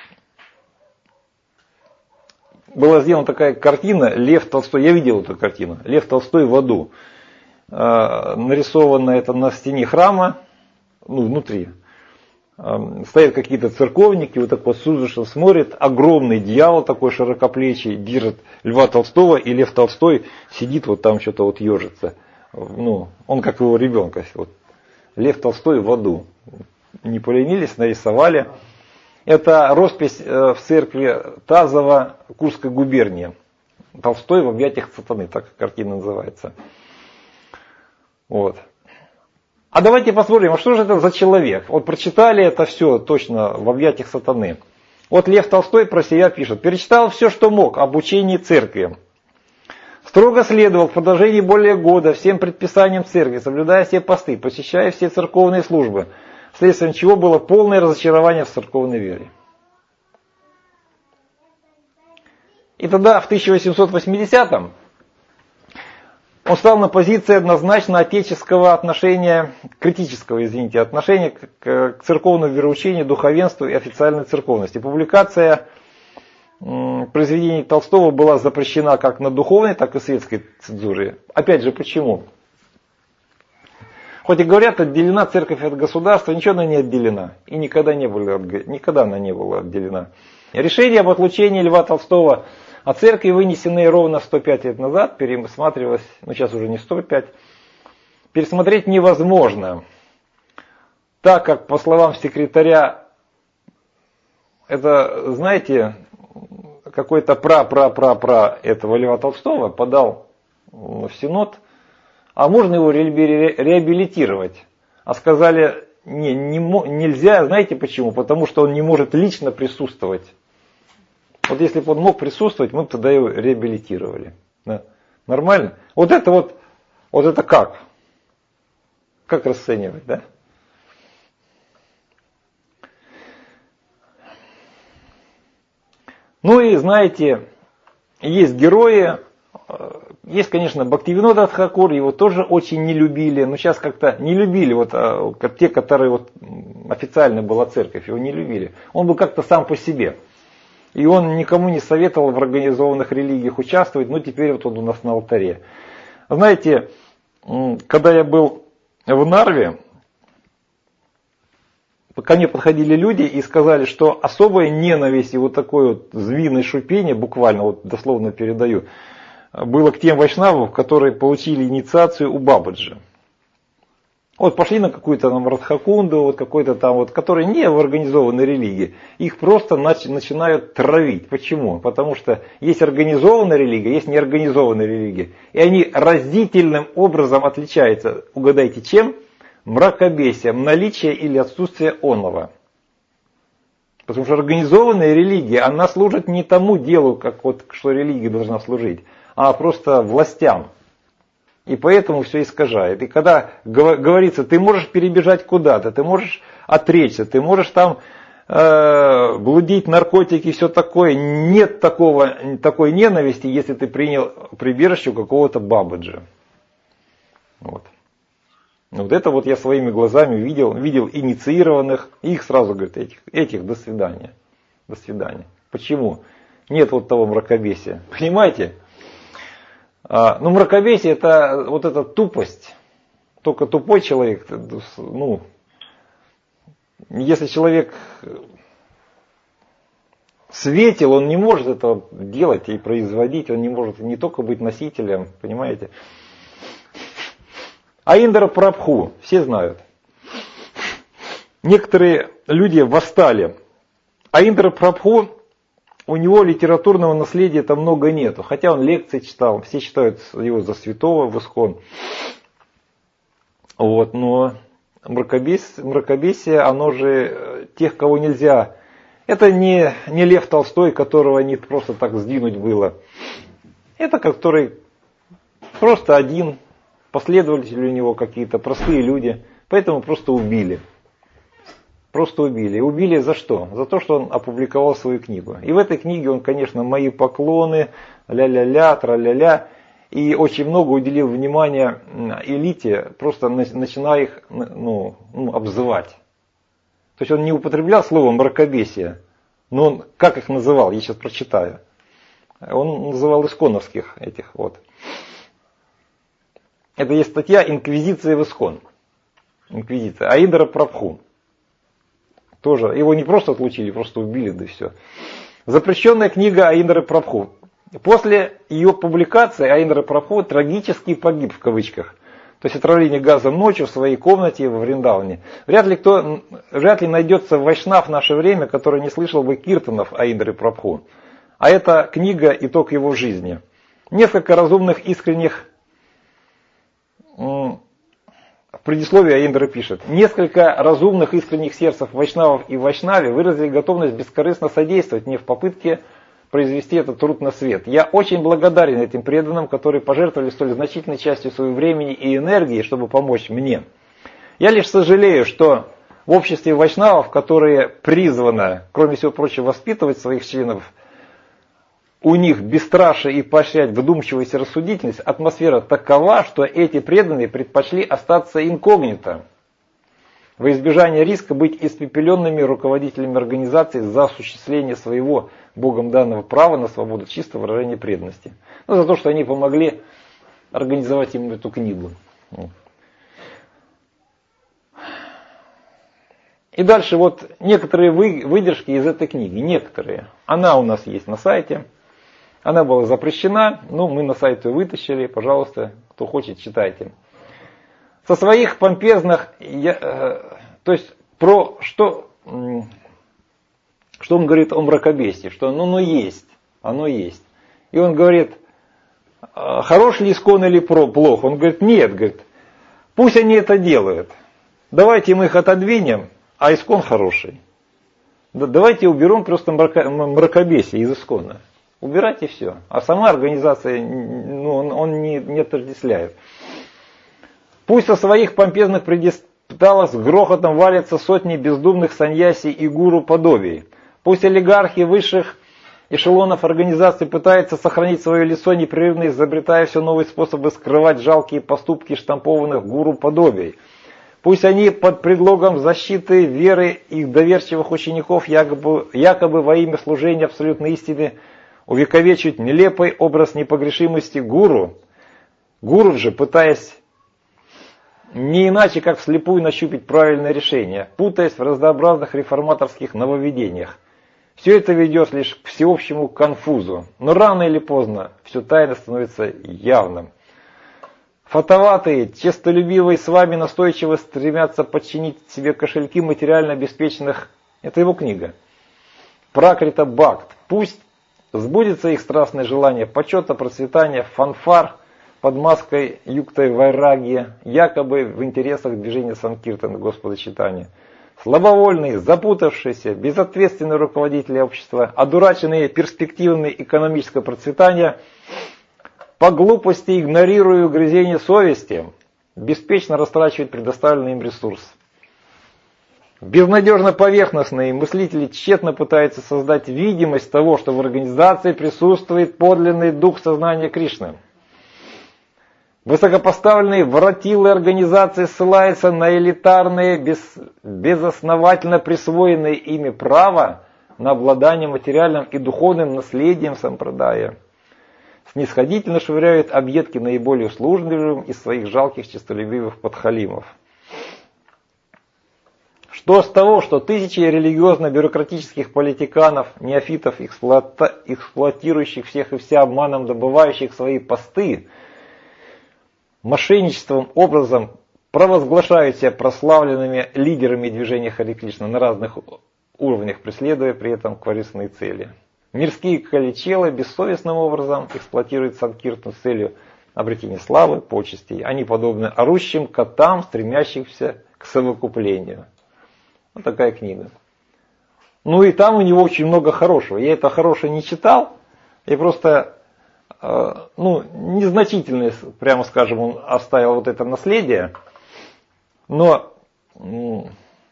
сделана такая картина «Лев Толстой». Я видел эту картину. «Лев Толстой в аду». Нарисовано это на стене храма, ну, внутри. Стоят какие-то церковники, вот так вот с ужасом смотрят. Огромный дьявол такой широкоплечий держит Льва Толстого, и Лев Толстой сидит вот там что-то вот ежится. Ну, он как его ребенка. Вот. Лев Толстой в аду. Не поленились, нарисовали. Это роспись в церкви Тазова Курской губернии. Толстой в объятиях сатаны, так картина называется. Вот. А давайте посмотрим, а что же это за человек? Вот прочитали это все точно в объятиях сатаны. Вот Лев Толстой про себя пишет. Перечитал все, что мог об учении церкви. Строго следовал в продолжении более года всем предписаниям церкви, соблюдая все посты, посещая все церковные службы, вследствие чего было полное разочарование в церковной вере. И тогда в тысяча восемьсот восьмидесятом он стал на позиции однозначно отеческого отношения, критического, извините, отношения к, к церковному вероучению, духовенству и официальной церковности. Публикация м, произведений Толстого была запрещена как на духовной, так и светской цензуре. Опять же, почему? Хоть и говорят, отделена церковь от государства, ничего она не отделена. И никогда, не была, никогда она не была отделена. Решение об отлучении Льва Толстого от церкви, вынесенные ровно сто пять лет назад, пересматривалось, ну сейчас уже не сто пять, пересмотреть невозможно, так как, по словам секретаря, это, знаете, какой-то пра-пра-пра-пра этого Льва Толстого подал в Синод, а можно его реабилитировать. А сказали, не, не, нельзя, знаете почему? Потому что он не может лично присутствовать. Вот если бы он мог присутствовать, мы бы тогда его реабилитировали. Да. Нормально? Вот это вот, вот это как? Как расценивать, да? Ну и знаете, есть герои, есть, конечно, Бхактивинода Тхакур, его тоже очень не любили, но сейчас как-то не любили, вот те, которые вот официально была церковь, его не любили. Он был как-то сам по себе. И он никому не советовал в организованных религиях участвовать, но теперь вот он у нас на алтаре. Знаете, когда я был в Нарве, ко мне подходили люди и сказали, что особая ненависть и вот такое вот змеиное шипение, буквально, вот дословно передаю, было к тем вайшнавам, которые получили инициацию у Бабаджи. Вот пошли на какую-то там Радхакунду, вот какой-то там вот, которые не в организованной религии, их просто нач- начинают травить. Почему? Потому что есть организованная религия, есть неорганизованная религия. И они разительным образом отличаются, угадайте чем? Мракобесием, наличие или отсутствие оного. Потому что организованная религия, она служит не тому делу, как вот, что религия должна служить, а просто властям. И поэтому все искажает. И когда говорится, ты можешь перебежать куда-то, ты можешь отречься, ты можешь там э, блудить, наркотики, все такое. Нет такого, такой ненависти, если ты принял прибежище у какого-то бабаджа. Вот. Вот это вот я своими глазами видел, видел инициированных, их сразу говорят, этих, этих до свидания. До свидания. Почему? Нет вот того мракобесия. Понимаете? А, ну, мракобесие это вот эта тупость. Только тупой человек, ну, если человек светил, он не может этого делать и производить, он не может не только быть носителем, понимаете? Аиндра Прабху, все знают. Некоторые люди восстали. Аиндра Прабху, у него литературного наследия-то много нету, хотя он лекции читал, все считают его за святого в Искон. Вот, но мракобесие, мракобесие, оно же тех, кого нельзя. Это не, не Лев Толстой, которого не просто так сдвинуть было. Это который просто один, последователи у него какие-то, простые люди, поэтому просто убили. Просто убили. И убили за что? За то, что он опубликовал свою книгу. И в этой книге он, конечно, мои поклоны, ля-ля-ля, тра-ля-ля. И очень много уделил внимания элите, просто начиная их ну, ну, обзывать. То есть он не употреблял слово мракобесие, но он как их называл, я сейчас прочитаю. Он называл исконовских этих вот. Это есть статья «Инквизиция в Искон». Инквизиция. Аиндра Прабху. Тоже. Его не просто отлучили, просто убили, да и все. Запрещенная книга Аиндры Прабху. После ее публикации Аиндра Прабху трагически погиб в кавычках. То есть отравление газом ночью в своей комнате во Вриндаване. Вряд ли, кто, вряд ли найдется вайшнав в наше время, который не слышал бы киртанов Аиндры Прабху. А эта книга – итог его жизни. Несколько разумных, искренних... В предисловии Аиндра пишет. Несколько разумных, искренних сердцев вайшнавов и вайшнави выразили готовность бескорыстно содействовать мне в попытке произвести этот труд на свет. Я очень благодарен этим преданным, которые пожертвовали столь значительной частью своего времени и энергии, чтобы помочь мне. Я лишь сожалею, что в обществе вайшнавов, которые призваны, кроме всего прочего, воспитывать своих членов, у них бесстрашие и поощрять вдумчивость и рассудительность, атмосфера такова, что эти преданные предпочли остаться инкогнито, во избежание риска быть испепеленными руководителями организации за осуществление своего Богом данного права на свободу чистого выражения преданности. Ну, за то, что они помогли организовать им эту книгу. И дальше вот некоторые выдержки из этой книги. Некоторые. Она у нас есть на сайте. Она была запрещена, но мы на сайт ее вытащили. Пожалуйста, кто хочет, читайте. Со своих помпезных, я, э, то есть про что, э, что он говорит о мракобесии, что ну, ну есть, оно есть. И он говорит, э, хорош ли Искон или про, плохо? Он говорит, нет, говорит, пусть они это делают. Давайте мы их отодвинем, а Искон хороший. Да, давайте уберем просто мрако, мракобесие из Искона. Убирать и все. А сама организация, ну, он, он не, не отождествляет. Пусть со своих помпезных предисталов с грохотом валятся сотни бездумных саньяси и гуру подобий. Пусть олигархи высших эшелонов организации пытаются сохранить свое лицо, непрерывно изобретая все новые способы скрывать жалкие поступки штампованных гуру подобий. Пусть они под предлогом защиты веры их доверчивых учеников якобы, якобы во имя служения абсолютной истины увековечивают нелепый образ непогрешимости гуру. Гуру же, пытаясь не иначе, как вслепую нащупать правильное решение, путаясь в разнообразных реформаторских нововведениях. Все это ведет лишь к всеобщему конфузу, но рано или поздно все тайно становится явным. Фатоватые, честолюбивые с вами настойчиво стремятся подчинить себе кошельки материально обеспеченных. Это его книга. Пракрита Бхакт. Пусть сбудется их страстное желание почета, процветания, фанфар под маской юктой вайраги, якобы в интересах движения Санкиртана Господа Чайтаньи. Слабовольные, запутавшиеся, безответственные руководители общества, одураченные перспективами экономического процветания, по глупости игнорируя угрызения совести, беспечно растрачивают предоставленный им ресурс. Безнадежно поверхностные мыслители тщетно пытаются создать видимость того, что в организации присутствует подлинный дух сознания Кришны. Высокопоставленные воротилы организации ссылаются на элитарные, без, безосновательно присвоенные ими право на обладание материальным и духовным наследием сампрадая. Снисходительно швыряют объедки наиболее услужливым из своих жалких честолюбивых подхалимов. Что с того, что тысячи религиозно-бюрократических политиканов, неофитов, эксплуата... эксплуатирующих всех и вся обманом, добывающих свои посты, мошенническим образом провозглашают себя прославленными лидерами движения Харе Кришна на разных уровнях, преследуя при этом корыстные цели. Мирские каличелы бессовестным образом эксплуатируют санкиртну с целью обретения славы, почестей. Они подобны орущим котам, стремящимся к совокуплению. Вот такая книга. Ну и там у него очень много хорошего. Я это хорошее не читал. Я просто, э, ну, незначительное, прямо скажем, он оставил вот это наследие. Но м-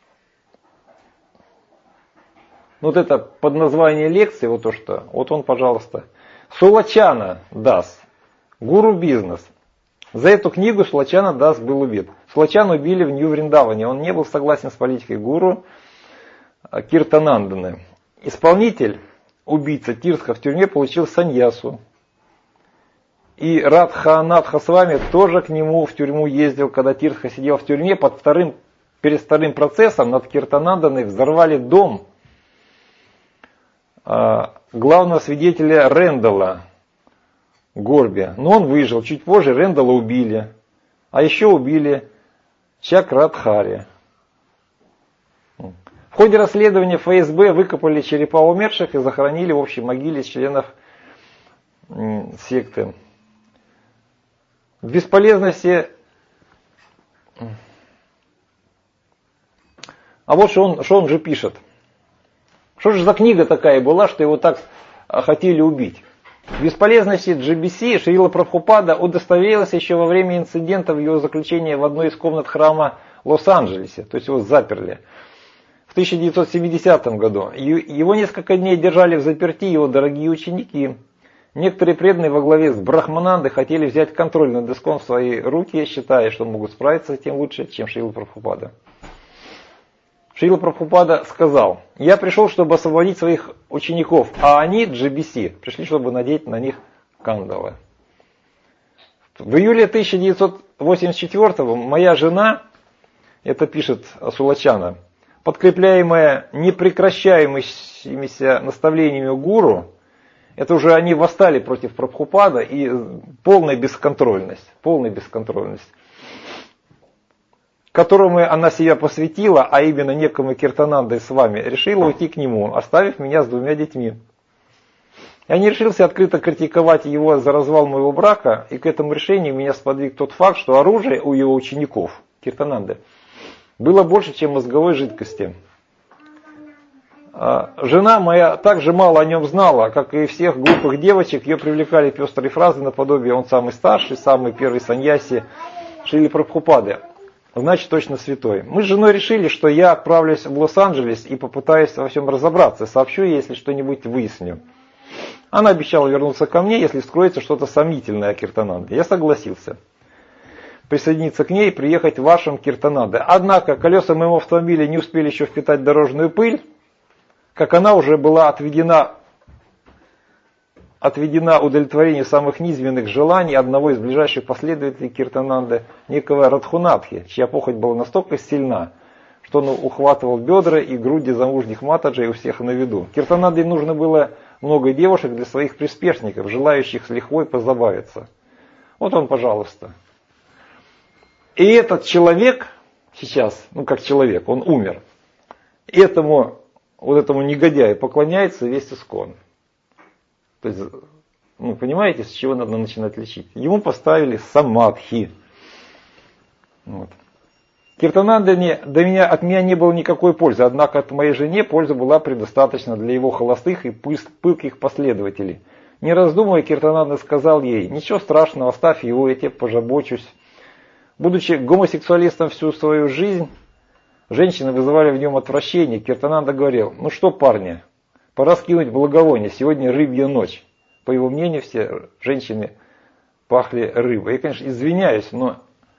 вот это под название лекции, вот то что, вот он, пожалуйста. Сулачана Дас, гуру бизнес. За эту книгу Сулачана Дас был убит. Сулачана убили в Нью-Вриндаване. Он не был согласен с политикой гуру Киртананданы. Исполнитель, убийца Тирска в тюрьме, получил саньясу. И Радханат Хасвами тоже к нему в тюрьму ездил, когда Тирска сидел в тюрьме. Под вторым, перед вторым процессом над Киртананданой взорвали дом главного свидетеля Рэндалла Горби. Но он выжил. Чуть позже Рэндалла убили. А еще убили Чакрадхари. В ходе расследования эф эс бэ выкопали черепа умерших и захоронили в общей могиле членов секты. В бесполезности... А вот что он, что он же пишет. Что же за книга такая была, что его так хотели убить? В бесполезности джи би си Шрила Прабхупада удостоверился еще во время инцидента в его заключении в одной из комнат храма в Лос-Анджелесе. То есть его заперли. В тысяча девятьсот семидесятом году. Его несколько дней держали в заперти его дорогие ученики. Некоторые преданные во главе с Брахманандой хотели взять контроль над искон в свои руки, считая, что могут справиться с этим лучше, чем Шрила Прабхупада. Шрила Прабхупада сказал: я пришел, чтобы освободить своих учеников, а они, джи би си, пришли, чтобы надеть на них кандалы. В июле тысяча девятьсот восемьдесят четвёртого моя жена, это пишет Сулачана, подкрепляемая непрекращаемыми наставлениями гуру, это уже они восстали против Прабхупада, и полная бесконтрольность, полная бесконтрольность, которому она себя посвятила, а именно некому Киртананде с вами, решила уйти к нему, оставив меня с двумя детьми. Я не решился открыто критиковать его за развал моего брака, и к этому решению меня сподвиг тот факт, что оружие у его учеников, Киртананды, было больше, чем мозговой жидкости. Жена моя также мало о нем знала, как и всех глупых девочек, ее привлекали пестрые фразы наподобие «он самый старший, самый первый саньяси Шрилы Прабхупады». Значит, точно святой. Мы с женой решили, что я отправлюсь в Лос-Анджелес и попытаюсь во всем разобраться. Сообщу ей, если что-нибудь выясню. Она обещала вернуться ко мне, если вскроется что-то сомнительное о Киртананде. Я согласился присоединиться к ней и приехать в вашем Киртананде. Однако колеса моего автомобиля не успели еще впитать дорожную пыль, как она уже была отведена, отведена удовлетворению самых низменных желаний одного из ближайших последователей Киртананды, некого Радхунатхи, чья похоть была настолько сильна, что он ухватывал бедра и груди замужних матаджей у всех на виду. Киртананде нужно было много девушек для своих приспешников, желающих с лихвой позабавиться. Вот он, пожалуйста. И этот человек сейчас, ну как человек, он умер. Этому, вот этому негодяю поклоняется весь Искон. То есть, ну, понимаете, с чего надо начинать лечить? Ему поставили самадхи. Вот. Киртананда не, до меня, от меня не было никакой пользы, однако от моей жене польза была предостаточна для его холостых и пылких последователей. Не раздумывая, Киртананда сказал ей: ничего страшного, оставь его, я тебе позабочусь. Будучи гомосексуалистом всю свою жизнь, Женщины вызывали в нем отвращение. Киртананда говорил: ну что, парни, пора скинуть благовоние, сегодня рыбья ночь. По его мнению, все женщины пахли рыбой. Я, конечно, извиняюсь, но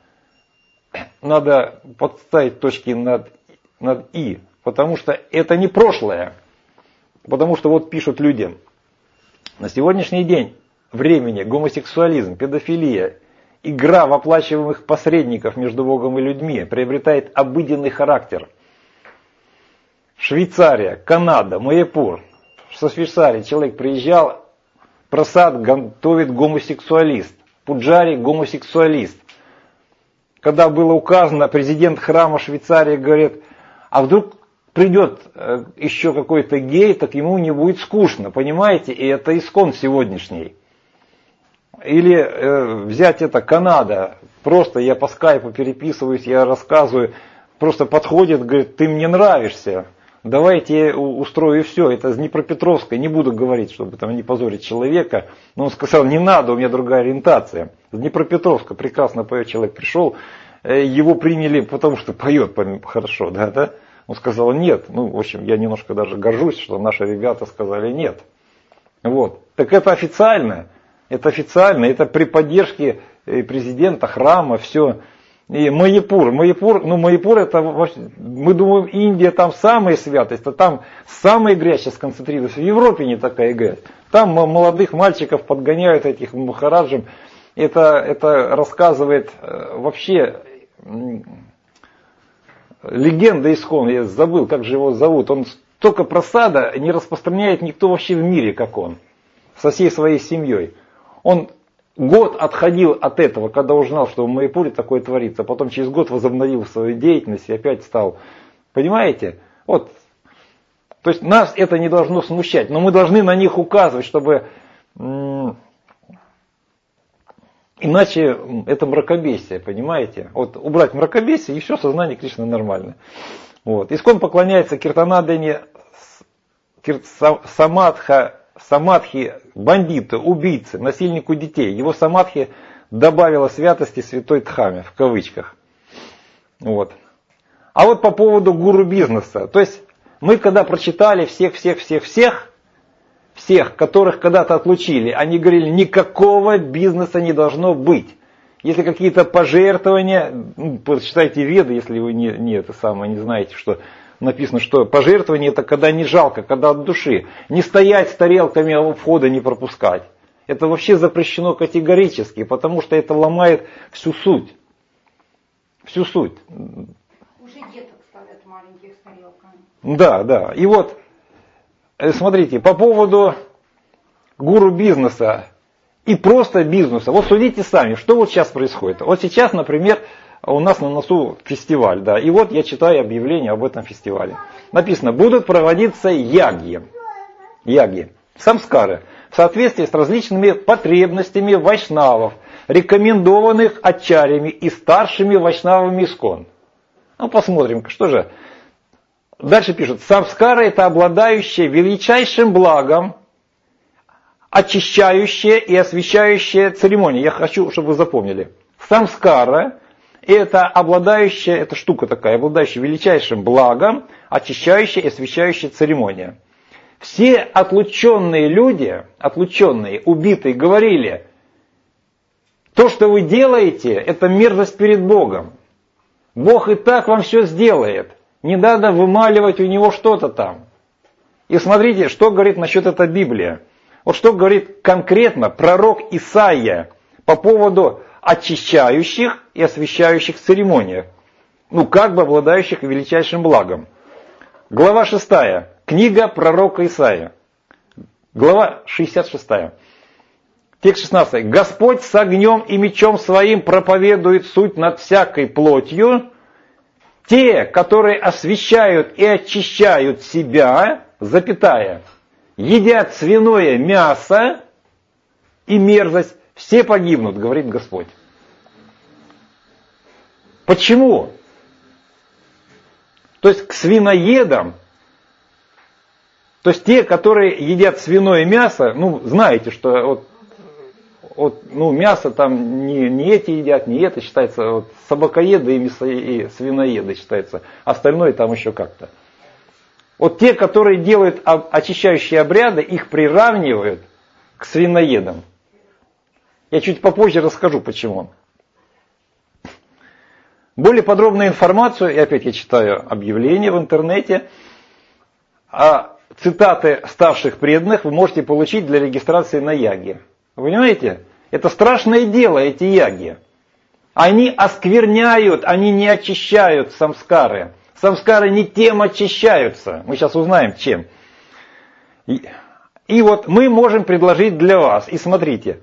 надо подставить точки над, над «и», потому что это не прошлое. Потому что вот пишут люди: на сегодняшний день времени гомосексуализм, педофилия, игра в оплачиваемых посредников между Богом и людьми приобретает обыденный характер. Швейцария, Канада, Майяпур. Со Швейцарии человек приезжал, просад готовит гомосексуалист, Пуджари гомосексуалист. Когда было указано, президент храма Швейцарии говорит: а вдруг придет еще какой-то гей, так ему не будет скучно, понимаете? И это искон сегодняшний. Или э, взять это Канада, просто я по скайпу переписываюсь, я рассказываю, просто подходит, говорит: ты мне нравишься, давайте я устрою все. Это с Днепропетровска, не буду говорить, чтобы там не позорить человека, но он сказал: не надо, у меня другая ориентация. С Днепропетровска прекрасно поет человек, пришел, его приняли, потому что поет хорошо, да, да? Он сказал: нет. Ну, в общем, я немножко даже горжусь, что наши ребята сказали нет. Вот. Так это официально. Это официально, это при поддержке президента, храма, все. И Майяпур, Майяпур, ну Майяпур это, мы думаем, Индия там самая святость, а там самая грязь сейчас сконцентрируется. В Европе не такая грязь. Там молодых мальчиков подгоняют этих махараджам. Это, это рассказывает вообще легенда Искон, я забыл, как же его зовут. Он столько просада не распространяет никто вообще в мире, как он, со всей своей семьей. Он год отходил от этого, когда узнал, что в Майяпуре такое творится. Потом через год возобновил свою деятельность и опять стал. Понимаете? Вот. То есть нас это не должно смущать. Но мы должны на них указывать, чтобы... М- иначе это мракобесие, понимаете? Вот убрать мракобесие, и все, сознание Кришны нормально. Вот. Искон поклоняется Киртанандане, Самадха, Самадхи, бандиту, убийце, насильнику детей. Его самадхи добавила святости святой Дхамме, в кавычках. Вот. А вот по поводу гуру бизнеса. То есть мы когда прочитали всех-всех-всех-всех, всех, которых когда-то отлучили, они говорили: никакого бизнеса не должно быть. Если какие-то пожертвования, ну, почитайте Веды, если вы не, не это самое, не знаете, что... Написано, что пожертвование это когда не жалко, когда от души. Не стоять с тарелками, а у входа не пропускать. Это вообще запрещено категорически, потому что это ломает всю суть. Всю суть. Уже деток ставят маленьких с тарелками. Да, да. И вот, смотрите, по поводу гуру бизнеса и просто бизнеса. Вот судите сами, что вот сейчас происходит. Вот сейчас, например, у нас на носу фестиваль, да, и вот я читаю объявление об этом фестивале. Написано: будут проводиться ягьи, ягьи, самскары, в соответствии с различными потребностями вайшнавов, рекомендованных ачарьями и старшими вайшнавами Искон. Ну, посмотрим, что же. Дальше пишут: самскары это обладающие величайшим благом, очищающие и освящающие церемонии. Я хочу, чтобы вы запомнили. Самскара это обладающая, эта штука такая, обладающая величайшим благом, очищающая и освящающая церемония. Все отлученные люди, отлученные, убитые, говорили: то, что вы делаете, это мерзость перед Богом. Бог и так вам все сделает. Не надо вымаливать у него что-то там. И смотрите, что говорит насчет этой Библии. Вот что говорит конкретно пророк Исаия по поводу очищающих и освящающих церемониях, ну как бы обладающих величайшим благом. Глава шестая, книга пророка Исаия, глава шестьдесят шестая, текст шестнадцатый. Господь с огнем и мечом своим проповедует суть над всякой плотью. Те, которые освящают и очищают себя, запятая, едят свиное мясо и мерзость, все погибнут, говорит Господь. Почему? То есть к свиноедам, то есть те, которые едят свиное мясо, ну знаете, что вот вот, ну, мясо там не, не эти едят, не это, считается, вот, собакоеды и, мясо, и свиноеды считается, остальное там еще как-то. Вот те, которые делают очищающие обряды, их приравнивают к свиноедам. Я чуть попозже расскажу, почему. Более подробную информацию, и опять я читаю объявления в интернете, а цитаты ставших преданных вы можете получить для регистрации на яге. Вы понимаете? Это страшное дело, эти яги. Они оскверняют, они не очищают самскары. Самскары не тем очищаются. Мы сейчас узнаем, чем. И, и вот мы можем предложить для вас. И смотрите.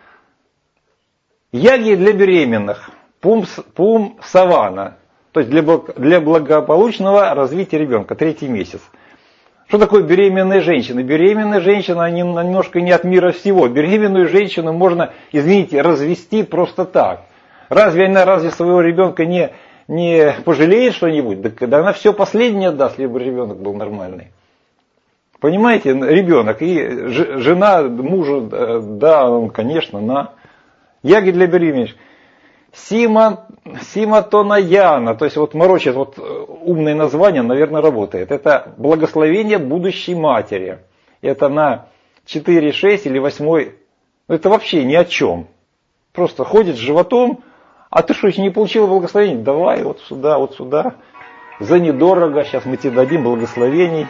Яги для беременных. Пум, пум савана. То есть для, для благополучного развития ребенка. Третий месяц. Что такое беременная женщина? Беременная женщина, она немножко не от мира всего. Беременную женщину можно, извините, развести просто так. Разве она разве своего ребенка не, не пожалеет что-нибудь? Да когда она все последнее отдаст, либо ребенок был нормальный. Понимаете, ребенок и жена мужу, да, конечно, на. Яги для беременных. Сима, симатонаяна, то есть вот морочит вот умное название, наверное, работает. Это благословение будущей матери. Это на четыре, шесть или восемь. Это вообще ни о чем. Просто ходит с животом, а ты что, еще не получила благословение? Давай вот сюда, вот сюда. За недорого, сейчас мы тебе дадим благословений.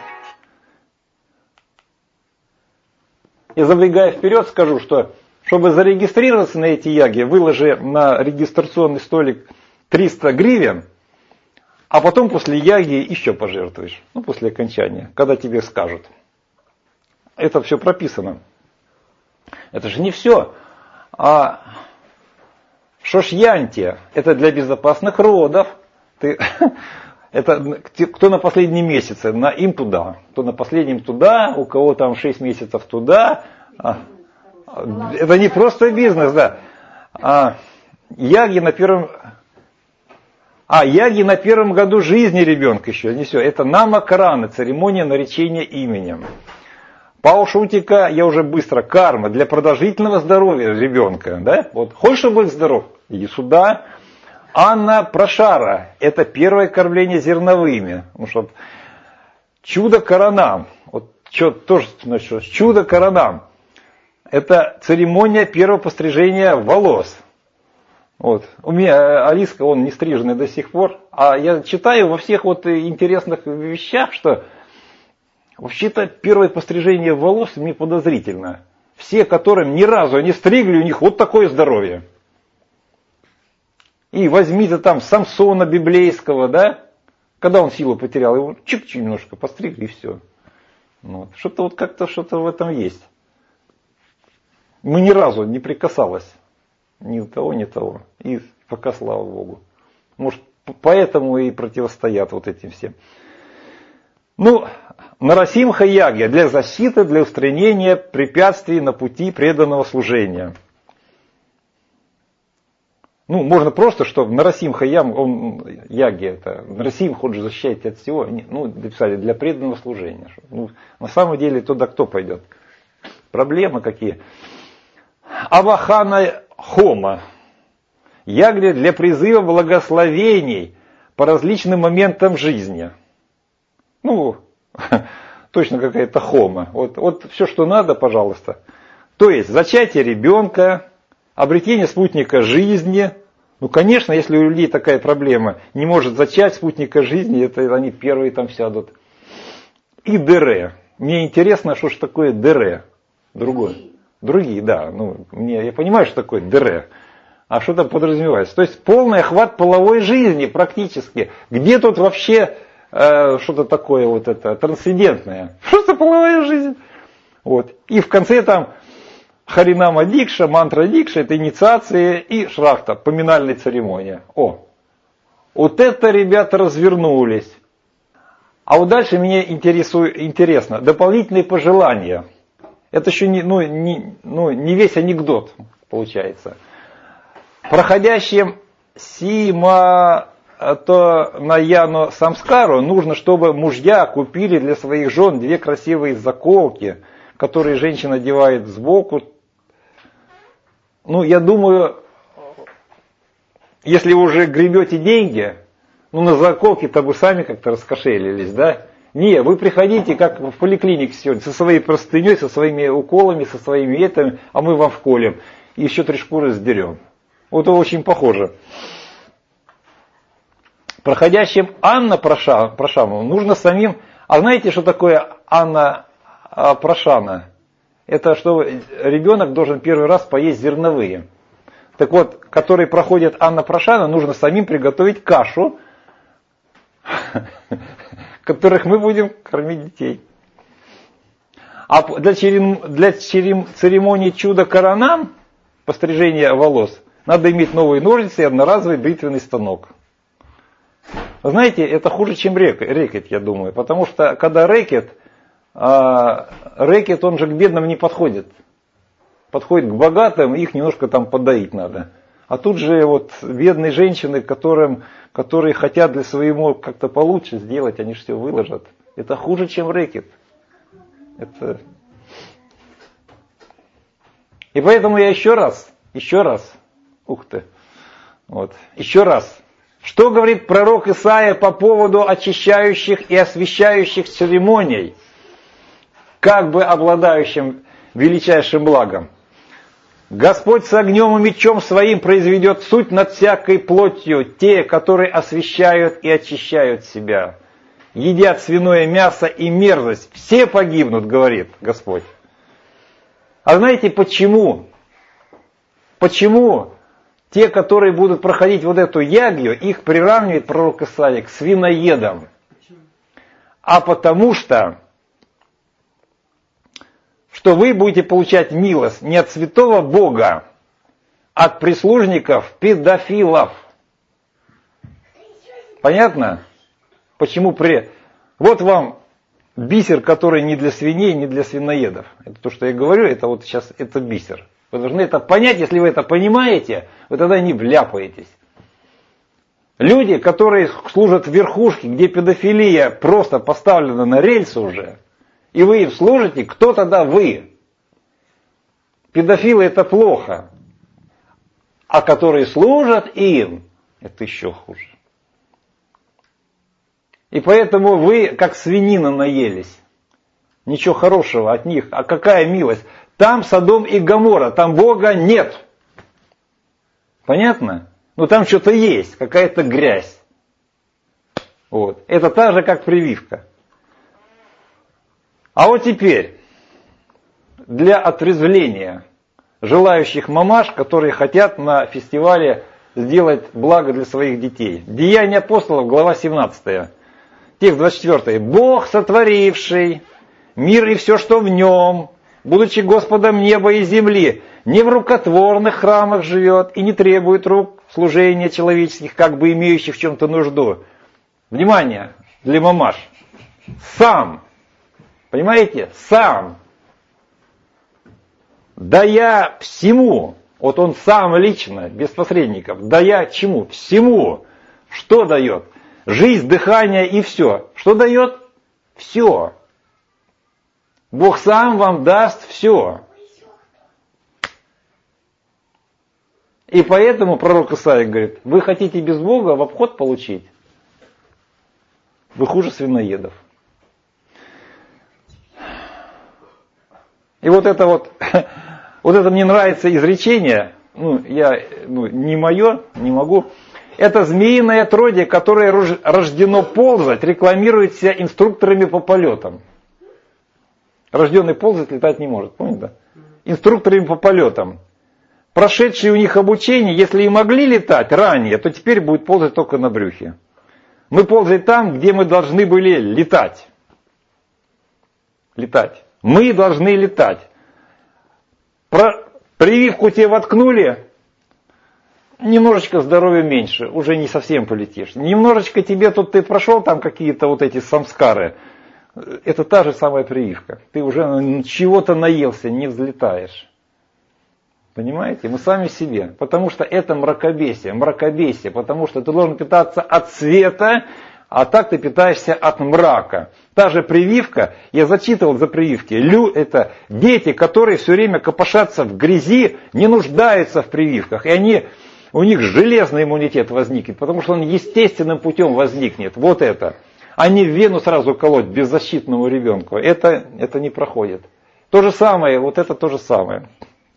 И забегая вперед, скажу, что чтобы зарегистрироваться на эти яги, выложи на регистрационный столик триста гривен, а потом после яги еще пожертвуешь. Ну, после окончания, когда тебе скажут. Это все прописано. Это же не все. А шошьянти, это для безопасных родов. Ты, это кто на последнем месяце, на им туда. Кто на последнем туда, у кого там шесть месяцев туда. Это не просто бизнес, да. А, яги на первом... А, яги на первом году жизни ребенка еще, не все. Это намакарана, церемония наречения именем. Паушутика, я уже быстро, карма, для продолжительного здоровья ребенка. Да? Вот, хочешь, чтобы быть здоров? Иди сюда. Анна Прошара, это первое кормление зерновыми. Ну, чтоб... Чудо коронам. Вот что тоже значит, чудо коронам. Это церемония первого пострижения волос. Вот. У меня Алиска, он не стриженный до сих пор. А я читаю во всех вот интересных вещах, что вообще-то первое пострижение волос мне подозрительно. Все, которым ни разу не стригли, у них вот такое здоровье. И возьмите там Самсона библейского, да? Когда он силу потерял, его чик-чик немножко постригли и все. Вот. Что-то вот как-то что-то в этом есть. Мы ни разу не прикасалась ни того, ни того. И пока, слава Богу. Может, поэтому и противостоят вот этим всем. Ну, Нарасимха яги для защиты, для устранения препятствий на пути преданного служения. Ну, можно просто, что Нарасимха яги, это Нарасимха, он же защищает от всего. Ну, написали, для преданного служения. Ну, на самом деле, туда кто пойдет? Проблемы какие? Авахана хома. Ягли для призыва благословений по различным моментам жизни. Ну, точно какая-то хома. Вот, вот все, что надо, пожалуйста. То есть, зачатие ребенка, обретение спутника жизни. Ну, конечно, если у людей такая проблема, не может зачать спутника жизни, это они первые там сядут. И ДР. Мне интересно, что же такое ДР. Другое. Другие, да. Ну, мне, я понимаю, что такое ДР. А что там подразумевается? То есть полный охват половой жизни практически. Где тут вообще э, что-то такое вот это трансцендентное? Просто половая жизнь. Вот. И в конце там Харинама Дикша, мантра Дикша, это инициация и шрахта, поминальная церемония. О, вот это, ребята, развернулись. А вот дальше мне интересует, интересно, дополнительные пожелания. Это еще не, ну, не, ну, не весь анекдот получается. Проходящим сима то на яну самскару нужно, чтобы мужья купили для своих жен две красивые заколки, которые женщина одевает сбоку. ну, я думаю, если вы уже гребете деньги, ну, на заколке-то вы сами как-то раскошелились, да? Не, вы приходите, как в поликлинике сегодня, со своей простыней, со своими уколами, со своими этими, а мы вам вколем. И еще три шкуры сдерем. Вот это очень похоже. Проходящим Анна Прошамову нужно самим... А знаете, что такое Анна Прошана? Это что ребенок должен первый раз поесть зерновые. Так вот, который проходит Анна Прошана, нужно самим приготовить кашу, которых мы будем кормить детей. А для, черем, для черем, церемонии чудо-коронам, пострижения волос, надо иметь новые ножницы и одноразовый бритвенный станок. Вы знаете, это хуже, чем рэкет, я думаю. Потому что, когда рэкет, а, рэкет, он же к бедным не подходит. Подходит к богатым, их немножко там подоить надо. А тут же вот бедные женщины, которым, которые хотят для своего как-то получше сделать, они же все выложат. Это хуже, чем рэкет. Это... И поэтому я еще раз, еще раз, ух ты, вот, еще раз. Что говорит пророк Исаия по поводу очищающих и освящающих церемоний, как бы обладающим величайшим благом? Господь с огнем и мечом своим произведет суть над всякой плотью, те, которые освящают и очищают себя. Едят свиное мясо и мерзость, все погибнут, говорит Господь. А знаете почему? Почему те, которые будут проходить вот эту ягью, их приравнивает пророк Исаия к свиноедам? А потому что... что вы будете получать милость не от святого Бога, а от прислужников педофилов. Понятно? Почему при... Вот вам бисер, который не для свиней, не для свиноедов. Это то, что я говорю, это вот сейчас это бисер. Вы должны это понять, если вы это понимаете, вы тогда не вляпаетесь. Люди, которые служат в верхушке, где педофилия просто поставлена на рельсы уже, и вы им служите, кто тогда вы? Педофилы это плохо. А которые служат им, это еще хуже. И поэтому вы как свинина наелись. Ничего хорошего от них. А какая милость? Там Содом и Гоморра, там Бога нет. Понятно? Ну там что-то есть, какая-то грязь. Вот. Это так же, как прививка. А вот теперь, для отрезвления желающих мамаш, которые хотят на фестивале сделать благо для своих детей. Деяния апостолов, глава семнадцатая, текст двадцать четвёртый. Бог, сотворивший мир и все, что в нем, будучи Господом неба и земли, не в рукотворных храмах живет и не требует рук служения человеческих, как бы имеющих в чем-то нужду. Внимание, для мамаш. Сам. Понимаете? Сам. Дая всему, вот он сам лично, без посредников, дая чему? Всему. Что дает? Жизнь, дыхание и все. Что дает? Все. Бог сам вам даст все. И поэтому пророк Исаия говорит, вы хотите без Бога в обход получить? Вы хуже свиноедов. И вот это вот, вот это мне нравится изречение, ну, я, ну, не мое, не могу. Это змеиное отродье, которое рождено ползать, рекламирует себя инструкторами по полетам. Рожденный ползать летать не может, помните, да? Инструкторами по полетам. Прошедшие у них обучение, если и могли летать ранее, то теперь будет ползать только на брюхе. Мы ползаем там, где мы должны были летать. Летать. Мы должны летать. Про прививку тебе воткнули, немножечко здоровья меньше, уже не совсем полетишь. Немножечко тебе тут ты прошел там какие-то вот эти самскары, это та же самая прививка. Ты уже чего-то наелся, не взлетаешь. Понимаете? Мы сами себе. Потому что это мракобесие. Мракобесие. Потому что ты должен питаться от света, а так ты питаешься от мрака. Та же прививка, я зачитывал за прививки, Лю, это дети, которые все время копошатся в грязи, не нуждаются в прививках. И они, у них железный иммунитет возникнет, потому что он естественным путем возникнет. Вот это. А не в вену сразу колоть беззащитному ребенку. Это, это не проходит. То же самое, вот это то же самое.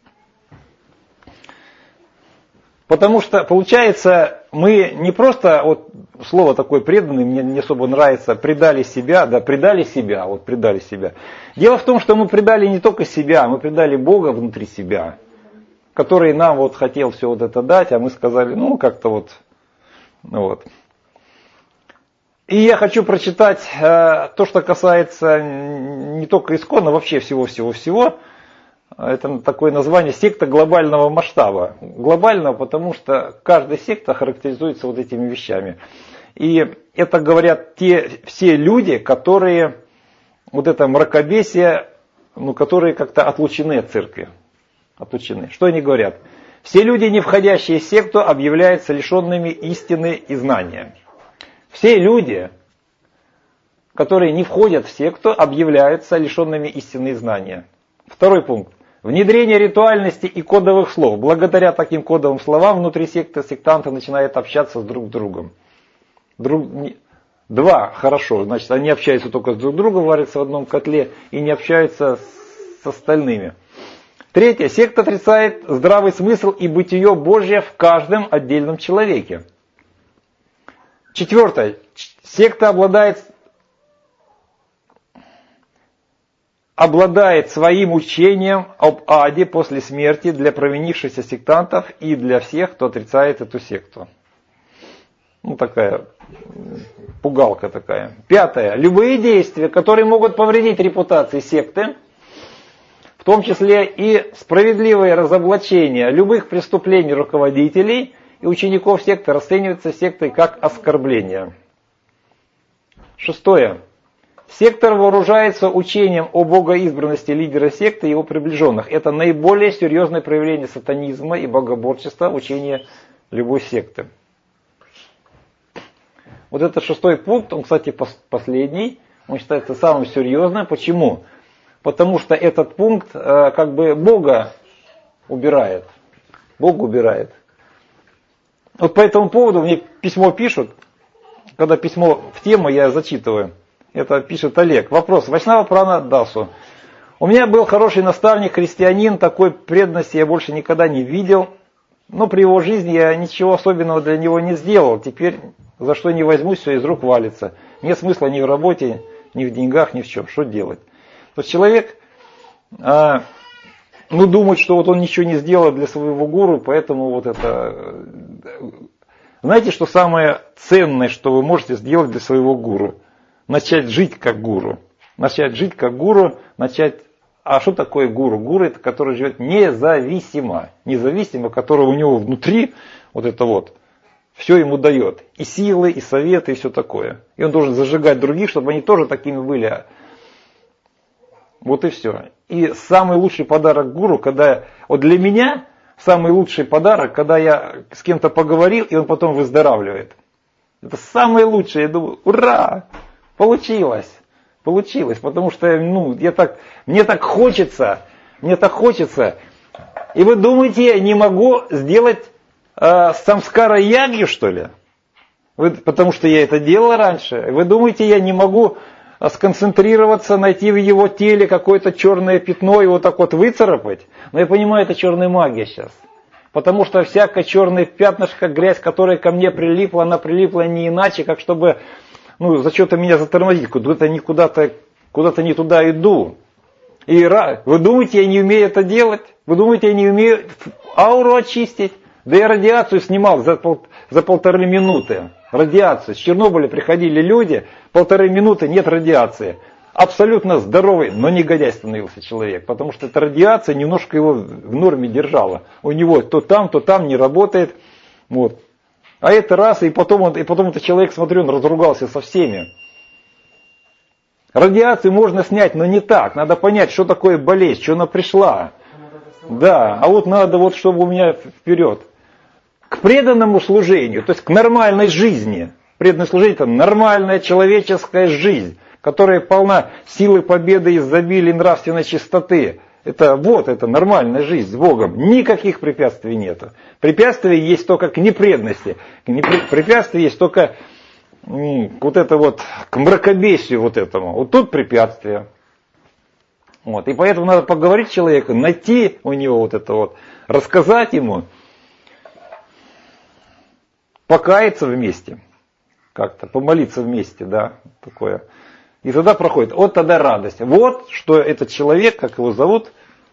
Потому что, получается, мы не просто, вот слово такое преданный, мне не особо нравится, предали себя, да, предали себя, вот предали себя. Дело в том, что мы предали не только себя, мы предали Бога внутри себя, который нам вот хотел все вот это дать, а мы сказали, ну, как-то вот, ну вот. И я хочу прочитать э, то, что касается не только ИСККОН, но вообще всего-всего-всего. Это такое название секта глобального масштаба. Глобального, потому что каждая секта характеризуется вот этими вещами. И это говорят те все люди, которые, вот это мракобесие, ну, которые как-то отлучены от церкви. Отлучены. Что они говорят? Все люди, не входящие в секту, объявляются лишенными истины и знания. Все люди, которые не входят в секту, объявляются лишенными истины и знания. Второй пункт. Внедрение ритуальности и кодовых слов. Благодаря таким кодовым словам внутри секты сектанты начинают общаться с друг с другом. Друг... Два, хорошо, значит, они общаются только с друг другом, варятся в одном котле и не общаются с остальными. Третье. Секта отрицает здравый смысл и бытие Божье в каждом отдельном человеке. Четвертое. Секта обладает... обладает своим учением об аде после смерти для провинившихся сектантов и для всех, кто отрицает эту секту. Ну, такая пугалка такая. Пятое. Любые действия, которые могут повредить репутации секты, в том числе и справедливое разоблачение любых преступлений руководителей и учеников секты, расцениваются сектой как оскорбление. Шестое. Сектор вооружается учением о богоизбранности лидера секты и его приближенных. Это наиболее серьезное проявление сатанизма и богоборчества учения любой секты. Вот этот шестой пункт, он, кстати, последний, он считается самым серьезным. Почему? Потому что этот пункт э, как бы Бога убирает. Бог убирает. Вот по этому поводу мне письмо пишут, когда письмо в тему я зачитываю. Это пишет Олег. Вопрос. Вайшнава Прана Дасу. У меня был хороший наставник, христианин, такой преданности я больше никогда не видел. Но при его жизни я ничего особенного для него не сделал. Теперь за что не возьмусь, все из рук валится. Нет смысла ни в работе, ни в деньгах, ни в чем. Что делать? То есть человек а, ну, думает, что вот он ничего не сделал для своего гуру, поэтому вот это... Знаете, что самое ценное, что вы можете сделать для своего гуру? Начать жить как гуру. Начать жить как гуру, начать... А что такое гуру? Гуру это который живет независимо. Независимо, который у него внутри вот это вот все ему дает. И силы, и советы, и все такое. И он должен зажигать других, чтобы они тоже такими были. Вот и все. И самый лучший подарок гуру, когда... Вот для меня самый лучший подарок, когда я с кем-то поговорил, и он потом выздоравливает. Это самое лучшее. Я думаю, ура! Получилось, получилось, потому что ну, я так, мне так хочется, мне так хочется. И вы думаете, я не могу сделать э, самскара ягью, что ли? Вы, потому что я это делал раньше. Вы думаете, я не могу сконцентрироваться, найти в его теле какое-то черное пятно и вот так вот выцарапать? Но я понимаю, это черная магия сейчас. Потому что всякое черное пятнышко, грязь, которая ко мне прилипла, она прилипла не иначе, как чтобы... Ну, за что-то меня затормозить, куда-то не, куда-то, куда-то не туда иду. И вы думаете, я не умею это делать? Вы думаете, я не умею ауру очистить? Да я радиацию снимал за, пол, за полторы минуты. Радиацию. С Чернобыля приходили люди, полторы минуты нет радиации. Абсолютно здоровый, но негодяй становился человек. Потому что эта радиация немножко его в норме держала. У него то там, то там не работает. Вот. А это раз, и потом, он, и потом этот человек, смотрю, он разругался со всеми. Радиацию можно снять, но не так. Надо понять, что такое болезнь, что она пришла. Да, а вот надо, вот, чтобы у меня вперед. К преданному служению, то есть к нормальной жизни. Преданное служение – это нормальная человеческая жизнь, которая полна силы победы, изобилия, нравственной чистоты. Это вот, это нормальная жизнь с Богом. Никаких препятствий нету. Препятствия есть только к непреданности. Препятствия есть только вот это вот, к мракобесию вот этому. Вот тут препятствия. Вот. И поэтому надо поговорить с человеком, найти у него вот это вот, рассказать ему, покаяться вместе, как-то, помолиться вместе, да, такое. И тогда проходит, вот тогда радость. Вот, что этот человек, как его зовут,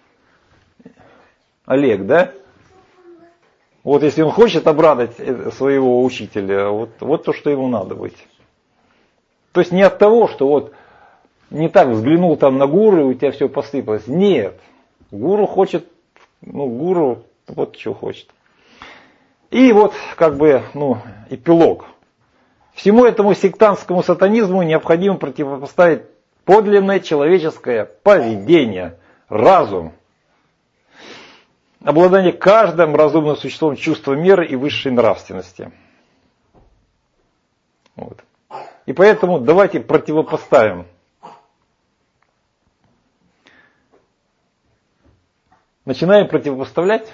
Олег, да? Вот если он хочет обрадовать своего учителя, вот, вот то, что ему надо быть. То есть не от того, что вот не так взглянул там на гуру, и у тебя все посыпалось. Нет. Гуру хочет, ну, гуру вот что хочет. И вот как бы, ну, эпилог. Всему этому сектантскому сатанизму необходимо противопоставить подлинное человеческое поведение, разум. Обладание каждым разумным существом чувства меры и высшей нравственности. Вот. И поэтому давайте противопоставим. Начинаем противопоставлять.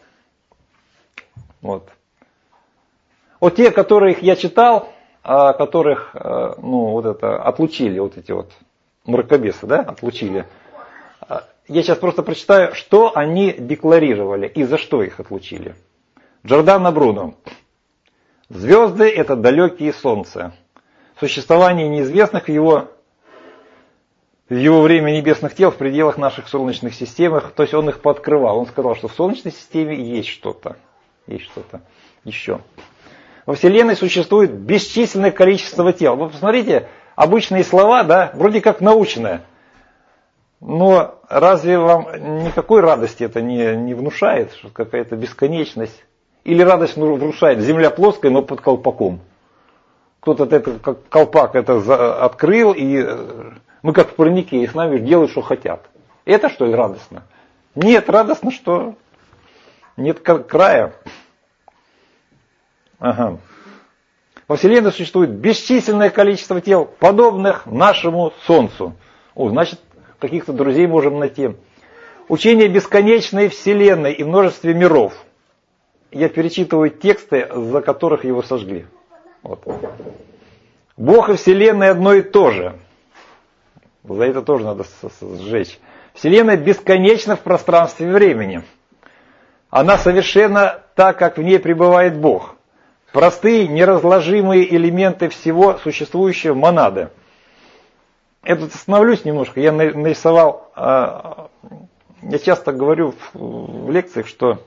Вот. Вот те, которых я читал, а которых, ну, вот это, отлучили, вот эти вот мракобесы, да, отлучили. Я сейчас просто прочитаю, что они декларировали и за что их отлучили. Джордано Бруно. Звезды – это далекие солнца. Существование неизвестных в его, в его время небесных тел в пределах наших солнечных систем. То есть он их пооткрывал. Он сказал, что в Солнечной системе есть что-то. Есть что-то еще. Во Вселенной существует бесчисленное количество тел. Вы посмотрите, обычные слова, да, вроде как научные. Но разве вам никакой радости это не, не внушает, что какая-то бесконечность? Или радость внушает, земля плоская, но под колпаком. Кто-то это, как колпак это за, открыл, и мы как в парнике, и с нами делают, что хотят. Это что ли радостно? Нет, радостно, что нет края. Ага. Во Вселенной существует бесчисленное количество тел, подобных нашему Солнцу. О, значит, каких-то друзей можем найти. Учение бесконечной Вселенной и множестве миров. Я перечитываю тексты, за которых его сожгли. Вот. Бог и Вселенная одно и то же. За это тоже надо сжечь. Вселенная бесконечна в пространстве и времени. Она совершенна так, как в ней пребывает Бог. Простые, неразложимые элементы всего существующего монады. Я тут остановлюсь немножко. Я нарисовал, я часто говорю в лекциях, что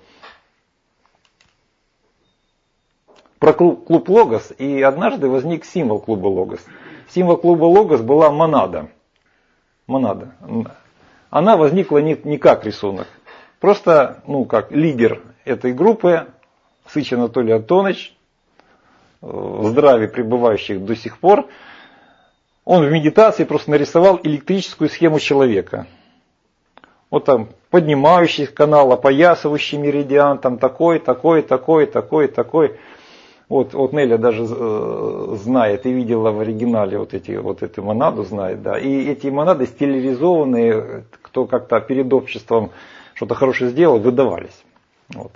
про клуб Логос, и однажды возник символ клуба Логос. Символ клуба Логос была монада. Монада. Она возникла не, не как рисунок. Просто, ну, как лидер этой группы, Сыч Анатолий Антонович, в здравии пребывающих до сих пор, он в медитации просто нарисовал электрическую схему человека. Вот там поднимающий канал, опоясывающий меридиан, там такой, такой, такой, такой, такой. Вот, вот Неля даже э, знает и видела в оригинале вот эти вот эту монаду, знает, да. И эти монады стилизованные, кто как-то перед обществом что-то хорошее сделал, выдавались. Вот.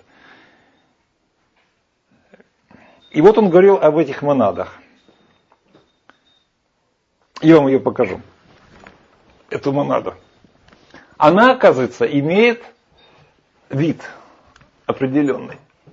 И вот он говорил об этих монадах. Я вам ее покажу. Эту монаду. Она, оказывается, имеет вид определенный.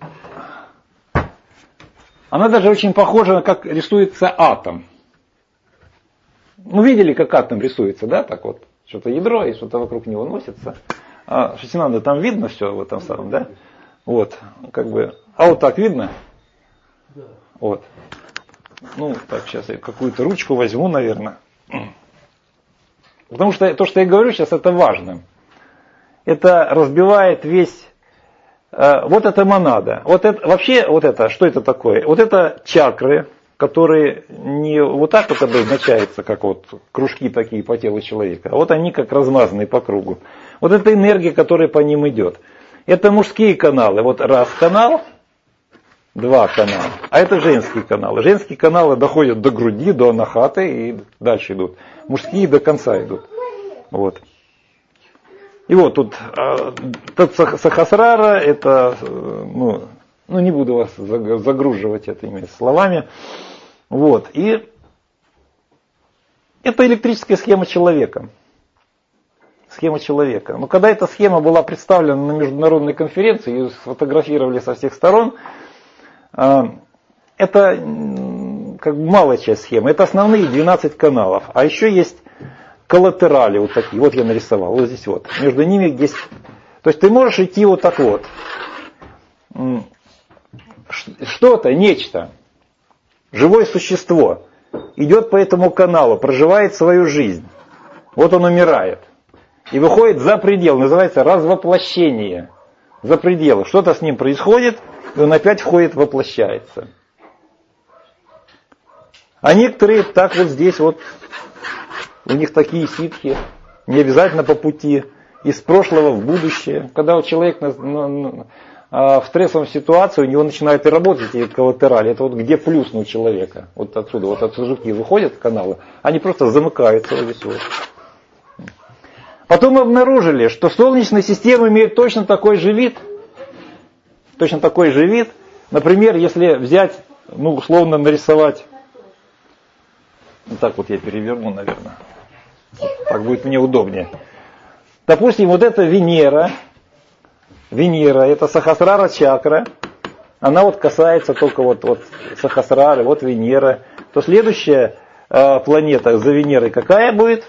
Она даже очень похожа на как рисуется атом. Ну, видели, как атом рисуется, да? Так вот, что-то ядро и что-то вокруг него носится. А Шатинанда, там видно все в этом самом, да? Вот, как бы. А вот так видно? Вот. Ну, так, сейчас я какую-то ручку возьму, наверное. Потому что то, что я говорю сейчас, это важно. Это разбивает весь... Э, вот это монада. Вот это, вообще, вот это, что это такое? Вот это чакры, которые не вот так вот обозначаются, как вот кружки такие по телу человека. А вот они как размазанные по кругу. Вот это энергия, которая по ним идет. Это мужские каналы. Вот раз канал, Два канала. А это женские каналы. Женские каналы доходят до груди, до анахаты и дальше идут. Мужские до конца идут. Вот. И вот тут тот Сахасрара, это, ну, ну не буду вас загруживать этими словами. Вот. И это электрическая схема человека. Схема человека. Но когда эта схема была представлена на международной конференции, ее сфотографировали со всех сторон, это как бы малая часть схемы. Это основные двенадцать каналов. А еще есть коллатерали вот такие. Вот я нарисовал. Вот здесь вот. Между ними есть... То есть ты можешь идти вот так вот. Что-то, нечто, живое существо идет по этому каналу, проживает свою жизнь. Вот он умирает. И выходит за пределы. Называется развоплощение. За пределы. Что-то с ним происходит, и он опять входит, воплощается. А некоторые так вот здесь вот, у них такие ситхи, не обязательно по пути, из прошлого в будущее. Когда вот человек на, на, на, в стрессовой ситуации, у него начинают и работать эти коллатерали. Это вот где плюс у человека. Вот отсюда, вот от жуки выходят каналы, они просто замыкаются вот здесь вот. Потом мы обнаружили, что Солнечная система имеет точно такой же вид. Точно такой же вид. Например, если взять, ну, условно нарисовать, вот так вот я переверну, наверное. Так будет мне удобнее. Допустим, вот эта Венера, Венера, это Сахасрара чакра, она вот касается только вот, вот Сахасрары, вот Венера. То следующая э, планета за Венерой какая будет?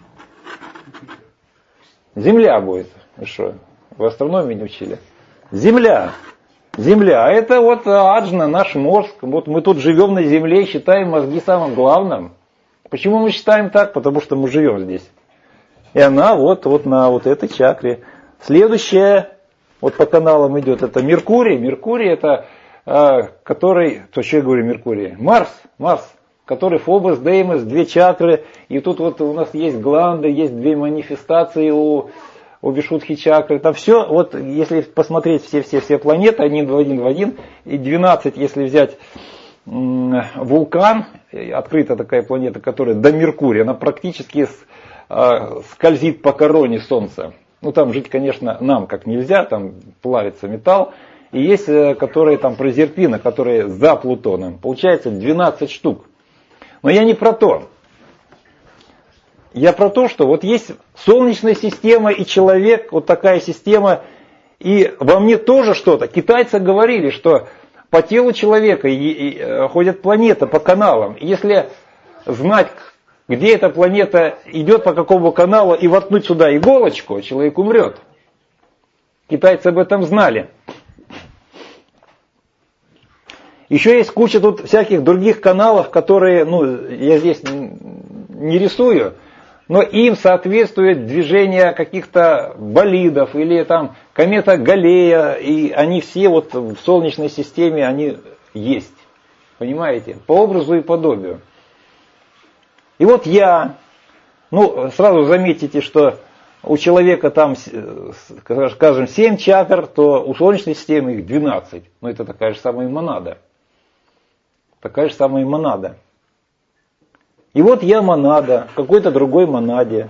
Земля будет. Вы что, в астрономии не учили? Земля. Земля. А это вот аджна, наш мозг. Вот мы тут живем на Земле и считаем мозги самым главным. Почему мы считаем так? Потому что мы живем здесь. И она вот, вот на вот этой чакре. Следующая, вот по каналам идет, это Меркурий. Меркурий это, э, который, то что я говорю Меркурий? Марс, Марс, который Фобос, Деймос, две чакры. И тут вот у нас есть гланды, есть две манифестации у, у Вишудхи чакры. Там все, вот если посмотреть все-все-все планеты, один в один в один, и двенадцать, если взять м, вулкан, открытая такая планета, которая до Меркурия, она практически с, э, скользит по короне Солнца. Ну там жить, конечно, нам как нельзя, там плавится металл. И есть, э, которые там Прозерпина, которые за Плутоном. Получается двенадцать штук. Но я не про то. Я про то, что вот есть Солнечная система и человек, вот такая система, и во мне тоже что-то. Китайцы говорили, что по телу человека и, и, ходят планеты по каналам. И если знать, где эта планета идет, по какому каналу, и воткнуть сюда иголочку, человек умрет. Китайцы об этом знали. Еще есть куча тут всяких других каналов, которые, ну, я здесь не рисую, но им соответствует движение каких-то болидов или там комета Галлея, и они все вот в Солнечной системе, они есть. Понимаете? По образу и подобию. И вот я, ну, сразу заметите, что у человека там, скажем, семь чакр, то у Солнечной системы их двенадцать. Но это такая же самая монада. Такая же самая монада. И вот я монада, в какой-то другой монаде.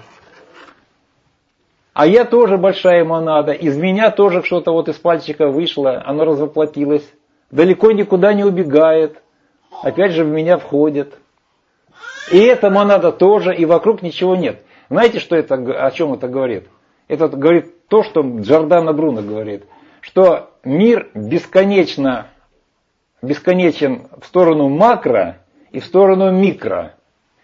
А я тоже большая монада. Из меня тоже что-то вот из пальчика вышло, оно развоплотилось. Далеко никуда не убегает. Опять же в меня входит. И эта монада тоже, и вокруг ничего нет. Знаете, что это, о чем это говорит? Это говорит то, что Джордано Бруно говорит. Что мир бесконечно, бесконечен в сторону макро и в сторону микро.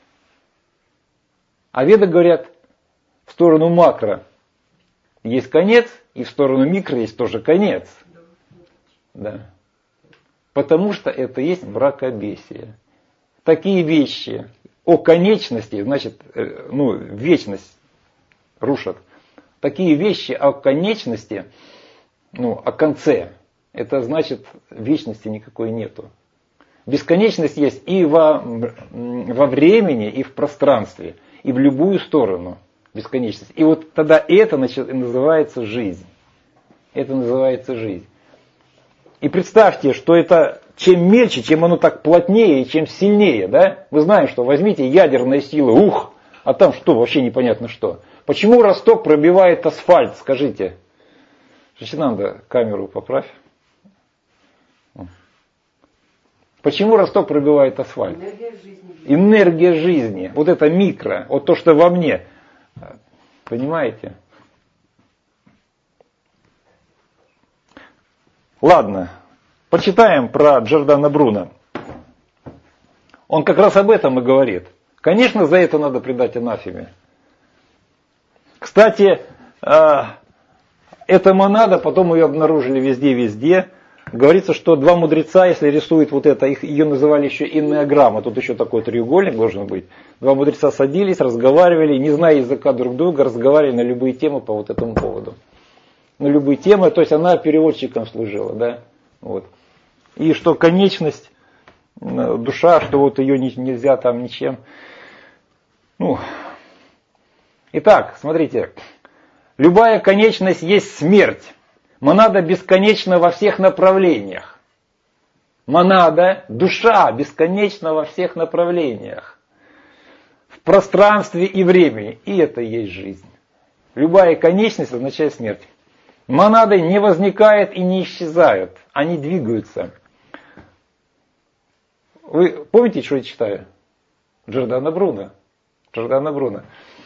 А веды говорят, в сторону макро есть конец, и в сторону микро есть тоже конец. Да. Потому что это есть мракобесие. Такие вещи о конечности, значит, ну, вечность рушат. Такие вещи о конечности, ну, о конце, это значит, вечности никакой нету. Бесконечность есть и во, во времени, и в пространстве, и в любую сторону бесконечность. И вот тогда это называется жизнь. Это называется жизнь. И представьте, что это чем мельче, чем оно так плотнее и чем сильнее. Да? Мы знаем, что возьмите ядерные силы, ух, а там что, вообще непонятно что. Почему росток пробивает асфальт, скажите? Надо камеру поправь. Почему росток пробивает асфальт? Энергия жизни. Энергия жизни. Вот это микро, вот то, что во мне. Понимаете? Ладно, почитаем про Джордано Бруно. Он как раз об этом и говорит. Конечно, за это надо предать анафеме. Кстати, эта монада, потом ее обнаружили везде-везде. Говорится, что два мудреца, если рисуют вот это, их, ее называли еще иннеограмма, тут еще такой треугольник должен быть. Два мудреца садились, разговаривали, не зная языка друг друга, разговаривали на любые темы по вот этому поводу. На любые темы, то есть она переводчиком служила, да. Вот. И что конечность, душа, что вот ее нельзя там ничем. Ну. Итак, смотрите, любая конечность есть смерть. Монада бесконечна во всех направлениях. Монада, душа бесконечна во всех направлениях. В пространстве и времени. И это и есть жизнь. Любая конечность означает смерть. Монады не возникают и не исчезают. Они двигаются. Вы помните, что я читаю? Джордано Бруно. Джордано Бруно.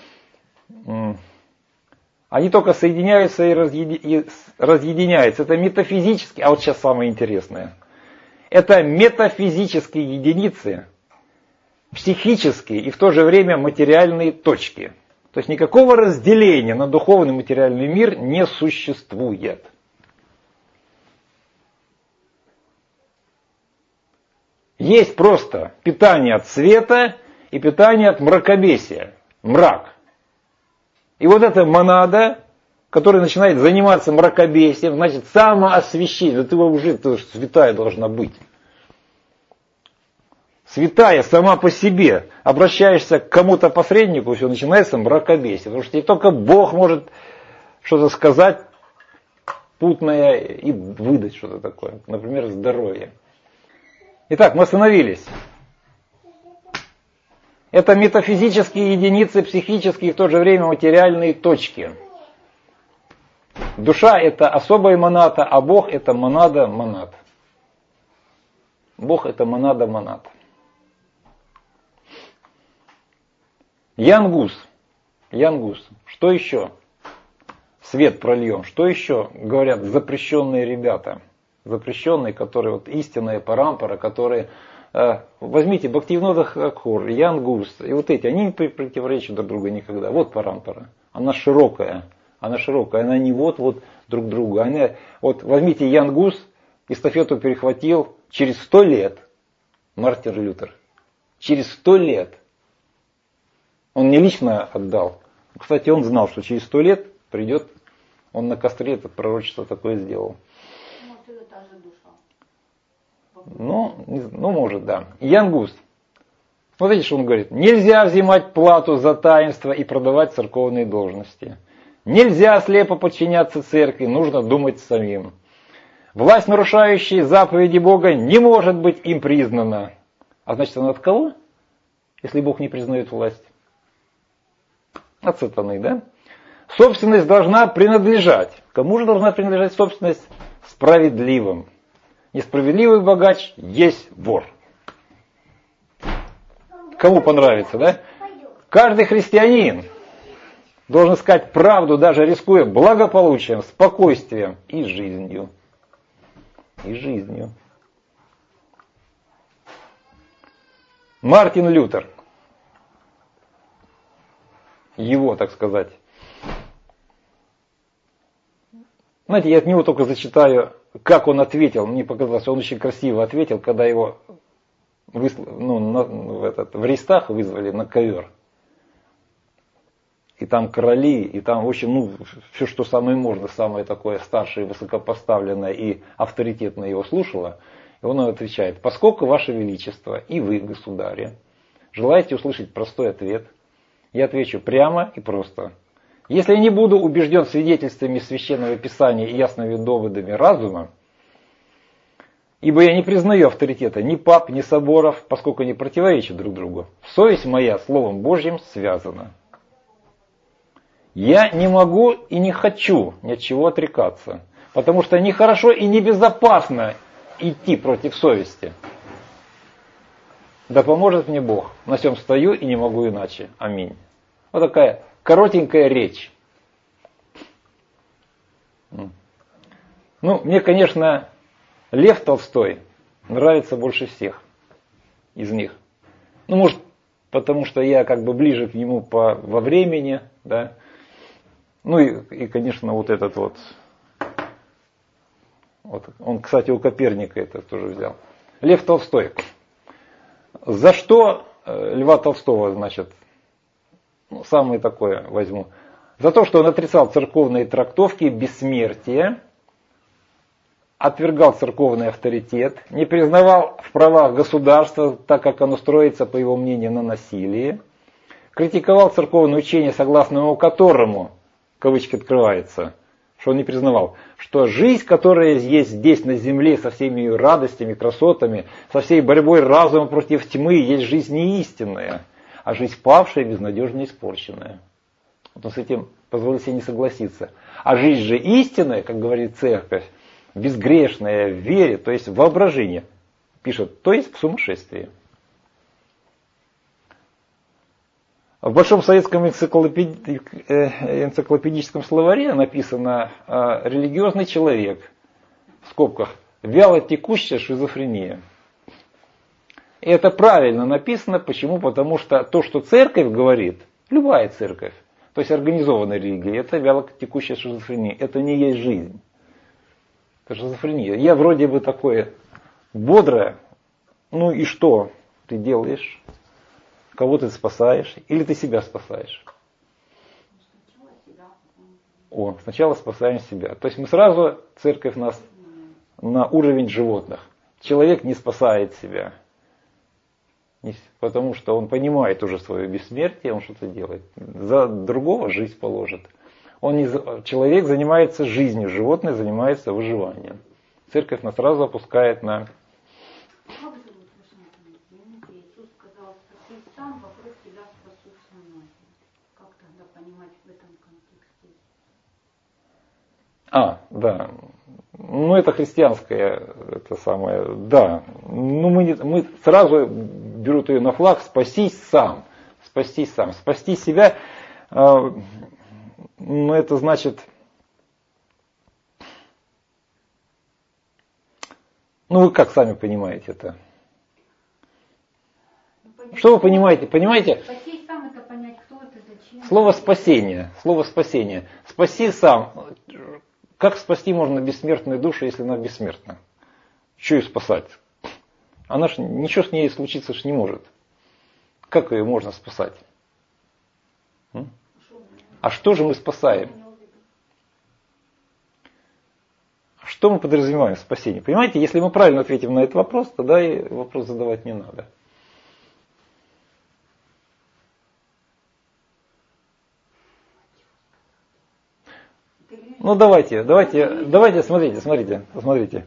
Они только соединяются и разъединяются. Это метафизические, а вот сейчас самое интересное. Это метафизические единицы, психические и в то же время материальные точки. То есть никакого разделения на духовный и материальный мир не существует. Есть просто питание от света и питание от мракобесия. Мрак. И вот эта монада, которая начинает заниматься мракобесием, значит, самоосвящение. Да ты уже ты святая должна быть. Святая сама по себе. Обращаешься к кому-то посреднику, все, начинается мракобесие. Потому что только Бог может что-то сказать путное и выдать что-то такое. Например, здоровье. Итак, мы остановились. Это метафизические единицы, психические и в то же время материальные точки. Душа это особая монада, а Бог это монада монад. Бог это монада монад. Янгус. Янгус. Что еще? Свет прольем. Что еще говорят запрещенные ребята? Запрещенные, которые вот истинная парампара, которые... Возьмите Бхактивинода Тхакур, Янгус, и вот эти, они не противоречат друг другу никогда. Вот парампара. Она широкая. Она широкая. Она не вот-вот друг другу. Она, вот возьмите Янгус, эстафету перехватил через сто лет Мартин Лютер. Через сто лет. Он не лично отдал. Кстати, он знал, что через сто лет придет, он на костре это пророчество такое сделал. Ну, ну, может, да. Янгус. Смотрите, что он говорит. Нельзя взимать плату за таинство и продавать церковные должности. Нельзя слепо подчиняться церкви, нужно думать самим. Власть, нарушающая заповеди Бога, не может быть им признана. А значит, она от кого? Если Бог не признает власть? От сатаны, да? Собственность должна принадлежать. Кому же должна принадлежать собственность? Справедливым. Несправедливый богач есть вор. Кому понравится, да? Каждый христианин должен сказать правду, даже рискуя благополучием, спокойствием и жизнью. И жизнью. Мартин Лютер. Его, так сказать. Знаете, я от него только зачитаю, как он ответил. Мне показалось, он очень красиво ответил, когда его высл... ну, на, в, этот, в рейстах вызвали на ковер. И там короли, и там, в общем, ну, все, что самое можно, самое такое старшее, высокопоставленное и авторитетное его слушало. И он отвечает: поскольку, Ваше Величество, и вы, государи, желаете услышать простой ответ, я отвечу прямо и просто. Если я не буду убежден свидетельствами Священного Писания и ясными доводами разума, Ибо я не признаю авторитета ни пап, ни соборов, поскольку они противоречат друг другу. Совесть моя Словом Божьим связана. Я не могу и не хочу ни от чего отрекаться, потому что нехорошо и небезопасно идти против совести. Да поможет мне Бог. На сем стою и не могу иначе. Аминь. Вот такая коротенькая речь. Ну, мне, конечно, Лев Толстой нравится больше всех из них. Ну, может, потому что я как бы ближе к нему по, во времени, да. Ну и, и, конечно, вот этот вот, вот. Он, кстати, у Коперника это тоже взял. Лев Толстой. За что Льва Толстого, значит, ну, самое такое возьму. За то, что он отрицал церковные трактовки бессмертия, отвергал церковный авторитет, не признавал в правах государства, так как оно строится, по его мнению, на насилии, критиковал церковное учение, согласно которому, кавычки открывается, что он не признавал, что жизнь, которая есть здесь на земле, со всеми ее радостями, красотами, со всей борьбой разума против тьмы, есть жизнь не истинная, а жизнь павшая, безнадежно испорченная. Вот он с этим позволил себе не согласиться. А жизнь же истинная, как говорит церковь, безгрешная в вере, то есть в воображении, пишет, то есть в сумасшествии. В Большом советском энциклопеди... энциклопедическом словаре написано «религиозный человек», в скобках, «вяло текущая шизофрения». И это правильно написано. Почему? Потому что то, что церковь говорит, любая церковь, то есть организованная религия, это вяло текущая шизофрения, это не есть жизнь. Это шизофрения. Я вроде бы такое бодрое, ну и что ты делаешь? Кого ты спасаешь? Или ты себя спасаешь? О, сначала спасаем себя. То есть мы сразу, церковь нас на уровень животных. Человек не спасает себя. Потому что он понимает уже свое бессмертие, он что-то делает. За другого жизнь положит. Он не, человек занимается жизнью, животное занимается выживанием. Церковь нас сразу опускает на... Иисус сказал, спасись сам, вокруг тебя спасутся многие. Как тогда понимать в этом контексте? А, да. Ну, это христианское, это самое, да. Ну, мы, не, мы сразу берут ее на флаг, спастись сам. Спастись сам. Спасти себя, э, ну, это значит, ну, вы как сами понимаете это? Ну, что вы понимаете? Понимаете? Спастись сам, это понять, кто это, зачем. Слово спасение, слово спасение. Спаси сам. Как спасти можно бессмертную душу, если она бессмертна? Что ее спасать? Она ж, ничего с ней случиться ж не может. Как ее можно спасать? М? А что же мы спасаем? Что мы подразумеваем в спасении? Понимаете, если мы правильно ответим на этот вопрос, тогда и вопрос задавать не надо. Ну давайте, давайте, давайте, смотрите, смотрите, смотрите.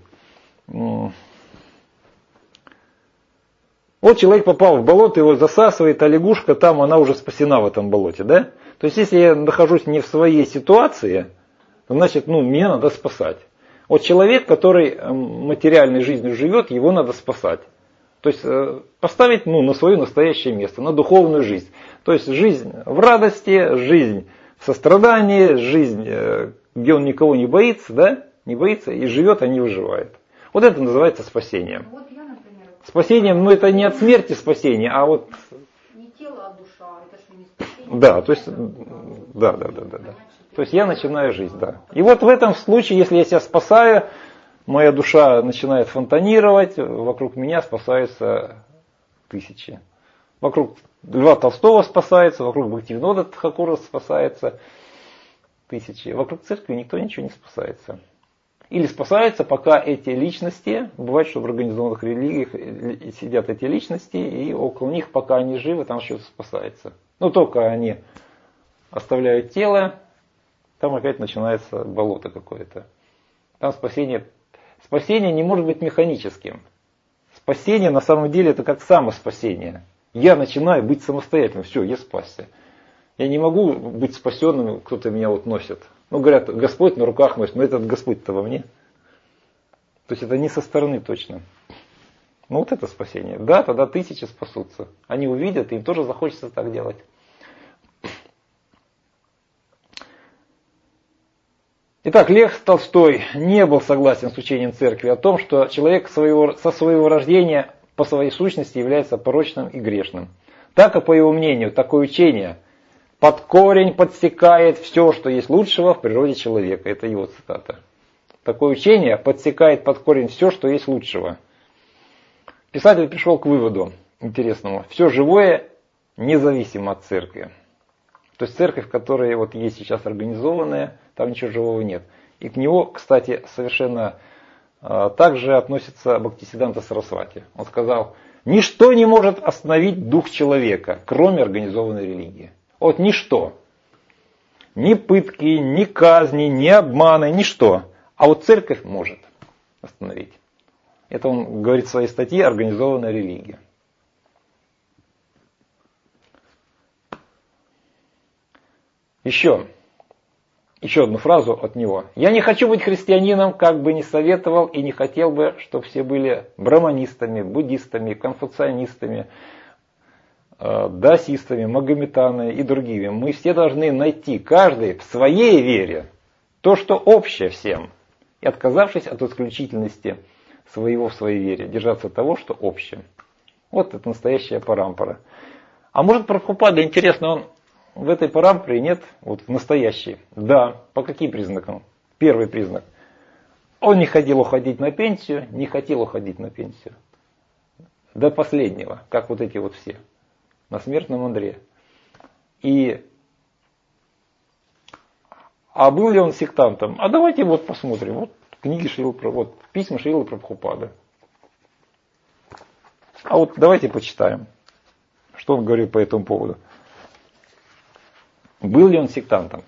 Вот человек попал в болото, его засасывает, а лягушка там, она уже спасена в этом болоте, да? То есть если я нахожусь не в своей ситуации, значит, ну, меня надо спасать. Вот человек, который материальной жизнью живет, его надо спасать. То есть поставить, ну, на свое настоящее место, на духовную жизнь. То есть жизнь в радости, жизнь в сострадании, жизнь, где он никого не боится, да, не боится и живет, а не выживает. Вот это называется спасением. Вот я, например, Спасением, ну это не от смерти спасение, а вот... Не тело, а душа, это что, не спасение? Да, то есть, да, да, да, да, да. То есть я начинаю жизнь, да. И вот в этом случае, если я себя спасаю, моя душа начинает фонтанировать, вокруг меня спасаются тысячи. Вокруг Льва Толстого спасается, вокруг Бхактивинода Тхакура спасается тысячи. Вокруг церкви никто ничего не спасается. Или спасаются, пока эти личности, бывает, что в организованных религиях сидят эти личности, и около них, пока они живы, там что-то спасается. Но только они оставляют тело, там опять начинается болото какое-то. Там спасение Спасение не может быть механическим. Спасение на самом деле это как самоспасение. Я начинаю быть самостоятельным, все, я спасся. Я не могу быть спасенным, кто-то меня вот носит. Ну, говорят, Господь на руках носит, но этот Господь-то во мне. То есть это не со стороны точно. Ну вот это спасение. Да, тогда тысячи спасутся. Они увидят, и им тоже захочется так делать. Итак, Лев Толстой не был согласен с учением церкви о том, что человек своего, со своего рождения по своей сущности является порочным и грешным. Так и по его мнению, такое учение под корень подсекает все, что есть лучшего в природе человека. Это его цитата. Такое учение подсекает под корень все, что есть лучшего. Писатель пришел к выводу интересному. Все живое независимо от церкви. То есть церковь, которая вот есть сейчас организованная, там ничего живого нет. И к нему, кстати, совершенно э, так же относится Бхактисиддханта Сарасвати. Он сказал, ничто не может остановить дух человека, кроме организованной религии. Вот ничто. Ни пытки, ни казни, ни обманы, ничто. А вот церковь может остановить. Это он говорит в своей статье «Организованная религия». Еще, еще одну фразу от него. «Я не хочу быть христианином, как бы ни советовал и не хотел бы, чтобы все были браманистами, буддистами, конфуцианистами, э, даосистами, магометанами и другими. Мы все должны найти, каждый в своей вере, то, что общее всем, и отказавшись от исключительности своего в своей вере, держаться того, что общее». Вот это настоящая парампара. А может, Прабхупада, интересно, он в этой парампаре нет, вот в настоящей? Да. По каким признакам? Первый признак. Он не хотел уходить на пенсию, не хотел уходить на пенсию. До последнего, как вот эти вот все. На смертном одре. И... А был ли он сектантом? А давайте вот посмотрим. Вот книги Шрилы, вот письма Шрилы Прабхупады. А вот давайте почитаем, что он говорит по этому поводу. Был ли он сектантом?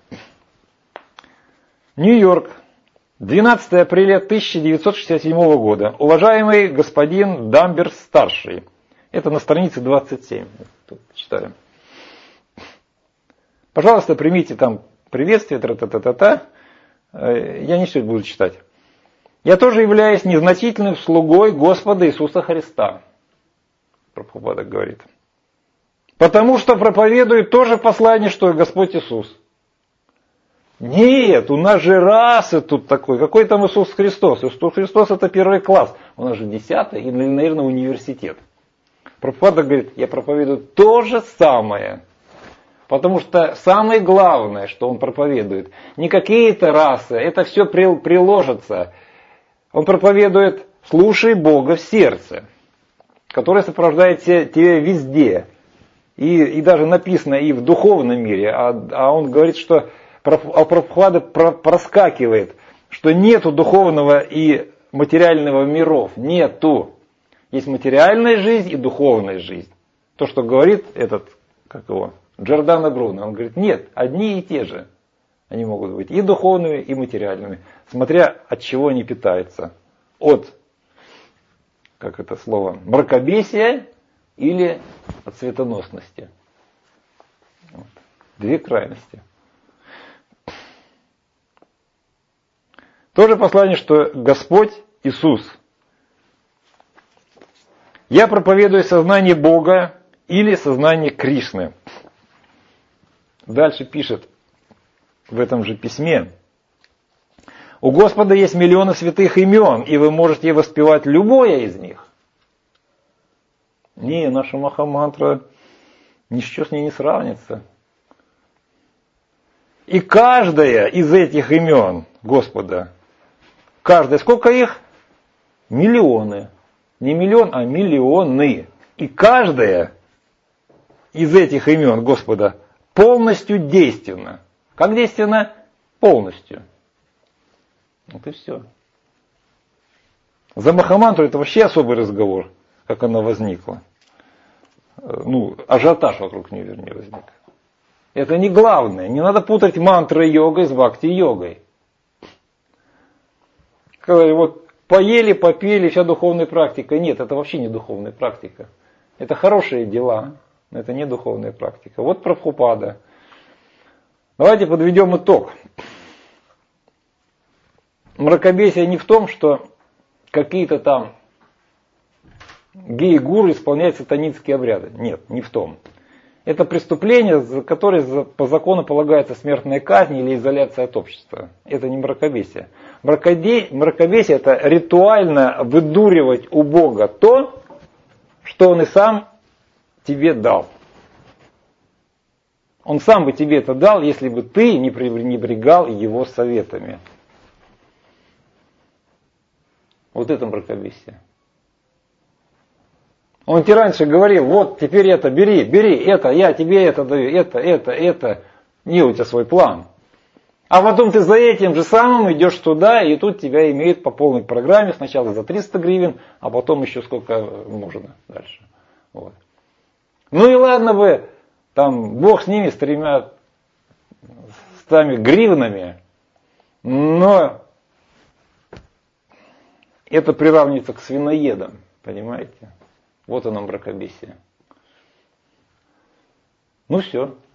Нью-Йорк, двенадцатого апреля тысяча девятьсот шестьдесят седьмого года. Уважаемый господин Дамберс-старший. Это на странице двадцать семь. Тут читаем. Пожалуйста, примите там приветствие, тра-та-та-та-та. Я не все это буду читать. Я тоже являюсь незначительным слугой Господа Иисуса Христа. Прабхупада говорит. Потому что проповедует то же послание, что и Господь Иисус. Нет, у нас же расы тут такой. Какой там Иисус Христос? Иисус Христос это первый класс. У нас же десятый и, наверное, университет. Прабхупада говорит, я проповедую то же самое. Потому что самое главное, что он проповедует, не какие-то расы, это все приложится. Он проповедует, слушай Бога в сердце, который сопровождает тебя везде. И, и даже написано и в духовном мире, а, а он говорит, что а Прабхупада проскакивает, что нету духовного и материального миров, нету. Есть материальная жизнь и духовная жизнь. То, что говорит этот, как его, Джордано Бруно, он говорит, нет, одни и те же. Они могут быть и духовными, и материальными, смотря от чего они питаются. От, как это слово, мракобесия или от светоносности. Вот. Две крайности. То же послание, что Господь Иисус. Я проповедую сознание Бога или сознание Кришны. Дальше пишет в этом же письме. У Господа есть миллионы святых имен, и вы можете воспевать любое из них. Не, наша Махамантра ни с чем с ней не сравнится. И каждая из этих имен Господа, каждая, сколько их? Миллионы. Не миллион, а миллионы. И каждая из этих имен Господа полностью действенна. Как действенна? Полностью. Вот и все. За Махамантру это вообще особый разговор, как она возникла. Ну, ажиотаж вокруг нее, вернее, возник. Это не главное. Не надо путать мантры йогой с бхакти-йогой. Вот поели, попели, вся духовная практика. Нет, это вообще не духовная практика. Это хорошие дела, но это не духовная практика. Вот Прабхупада. Давайте подведем итог. Мракобесие не в том, что какие-то там геи-гуру исполняют сатанинские обряды. Нет, не в том. Это преступление, за которое по закону полагается смертная казнь или изоляция от общества. Это не мракобесие. Мракобесие это ритуально выдуривать у Бога то, что Он и сам тебе дал. Он сам бы тебе это дал, если бы ты не пренебрегал Его советами. Вот это мракобесие. Он тебе раньше говорил, вот теперь это бери, бери, это, я тебе это даю, это, это, это. Не у тебя свой план. А потом ты за этим же самым идешь туда, и тут тебя имеют по полной программе, сначала за триста гривен, а потом еще сколько можно дальше. Вот. Ну и ладно бы, там, Бог с ними, с тремя стами гривнами, но это приравнивается к свиноедам, понимаете? Вот оно мракобесие. Ну все.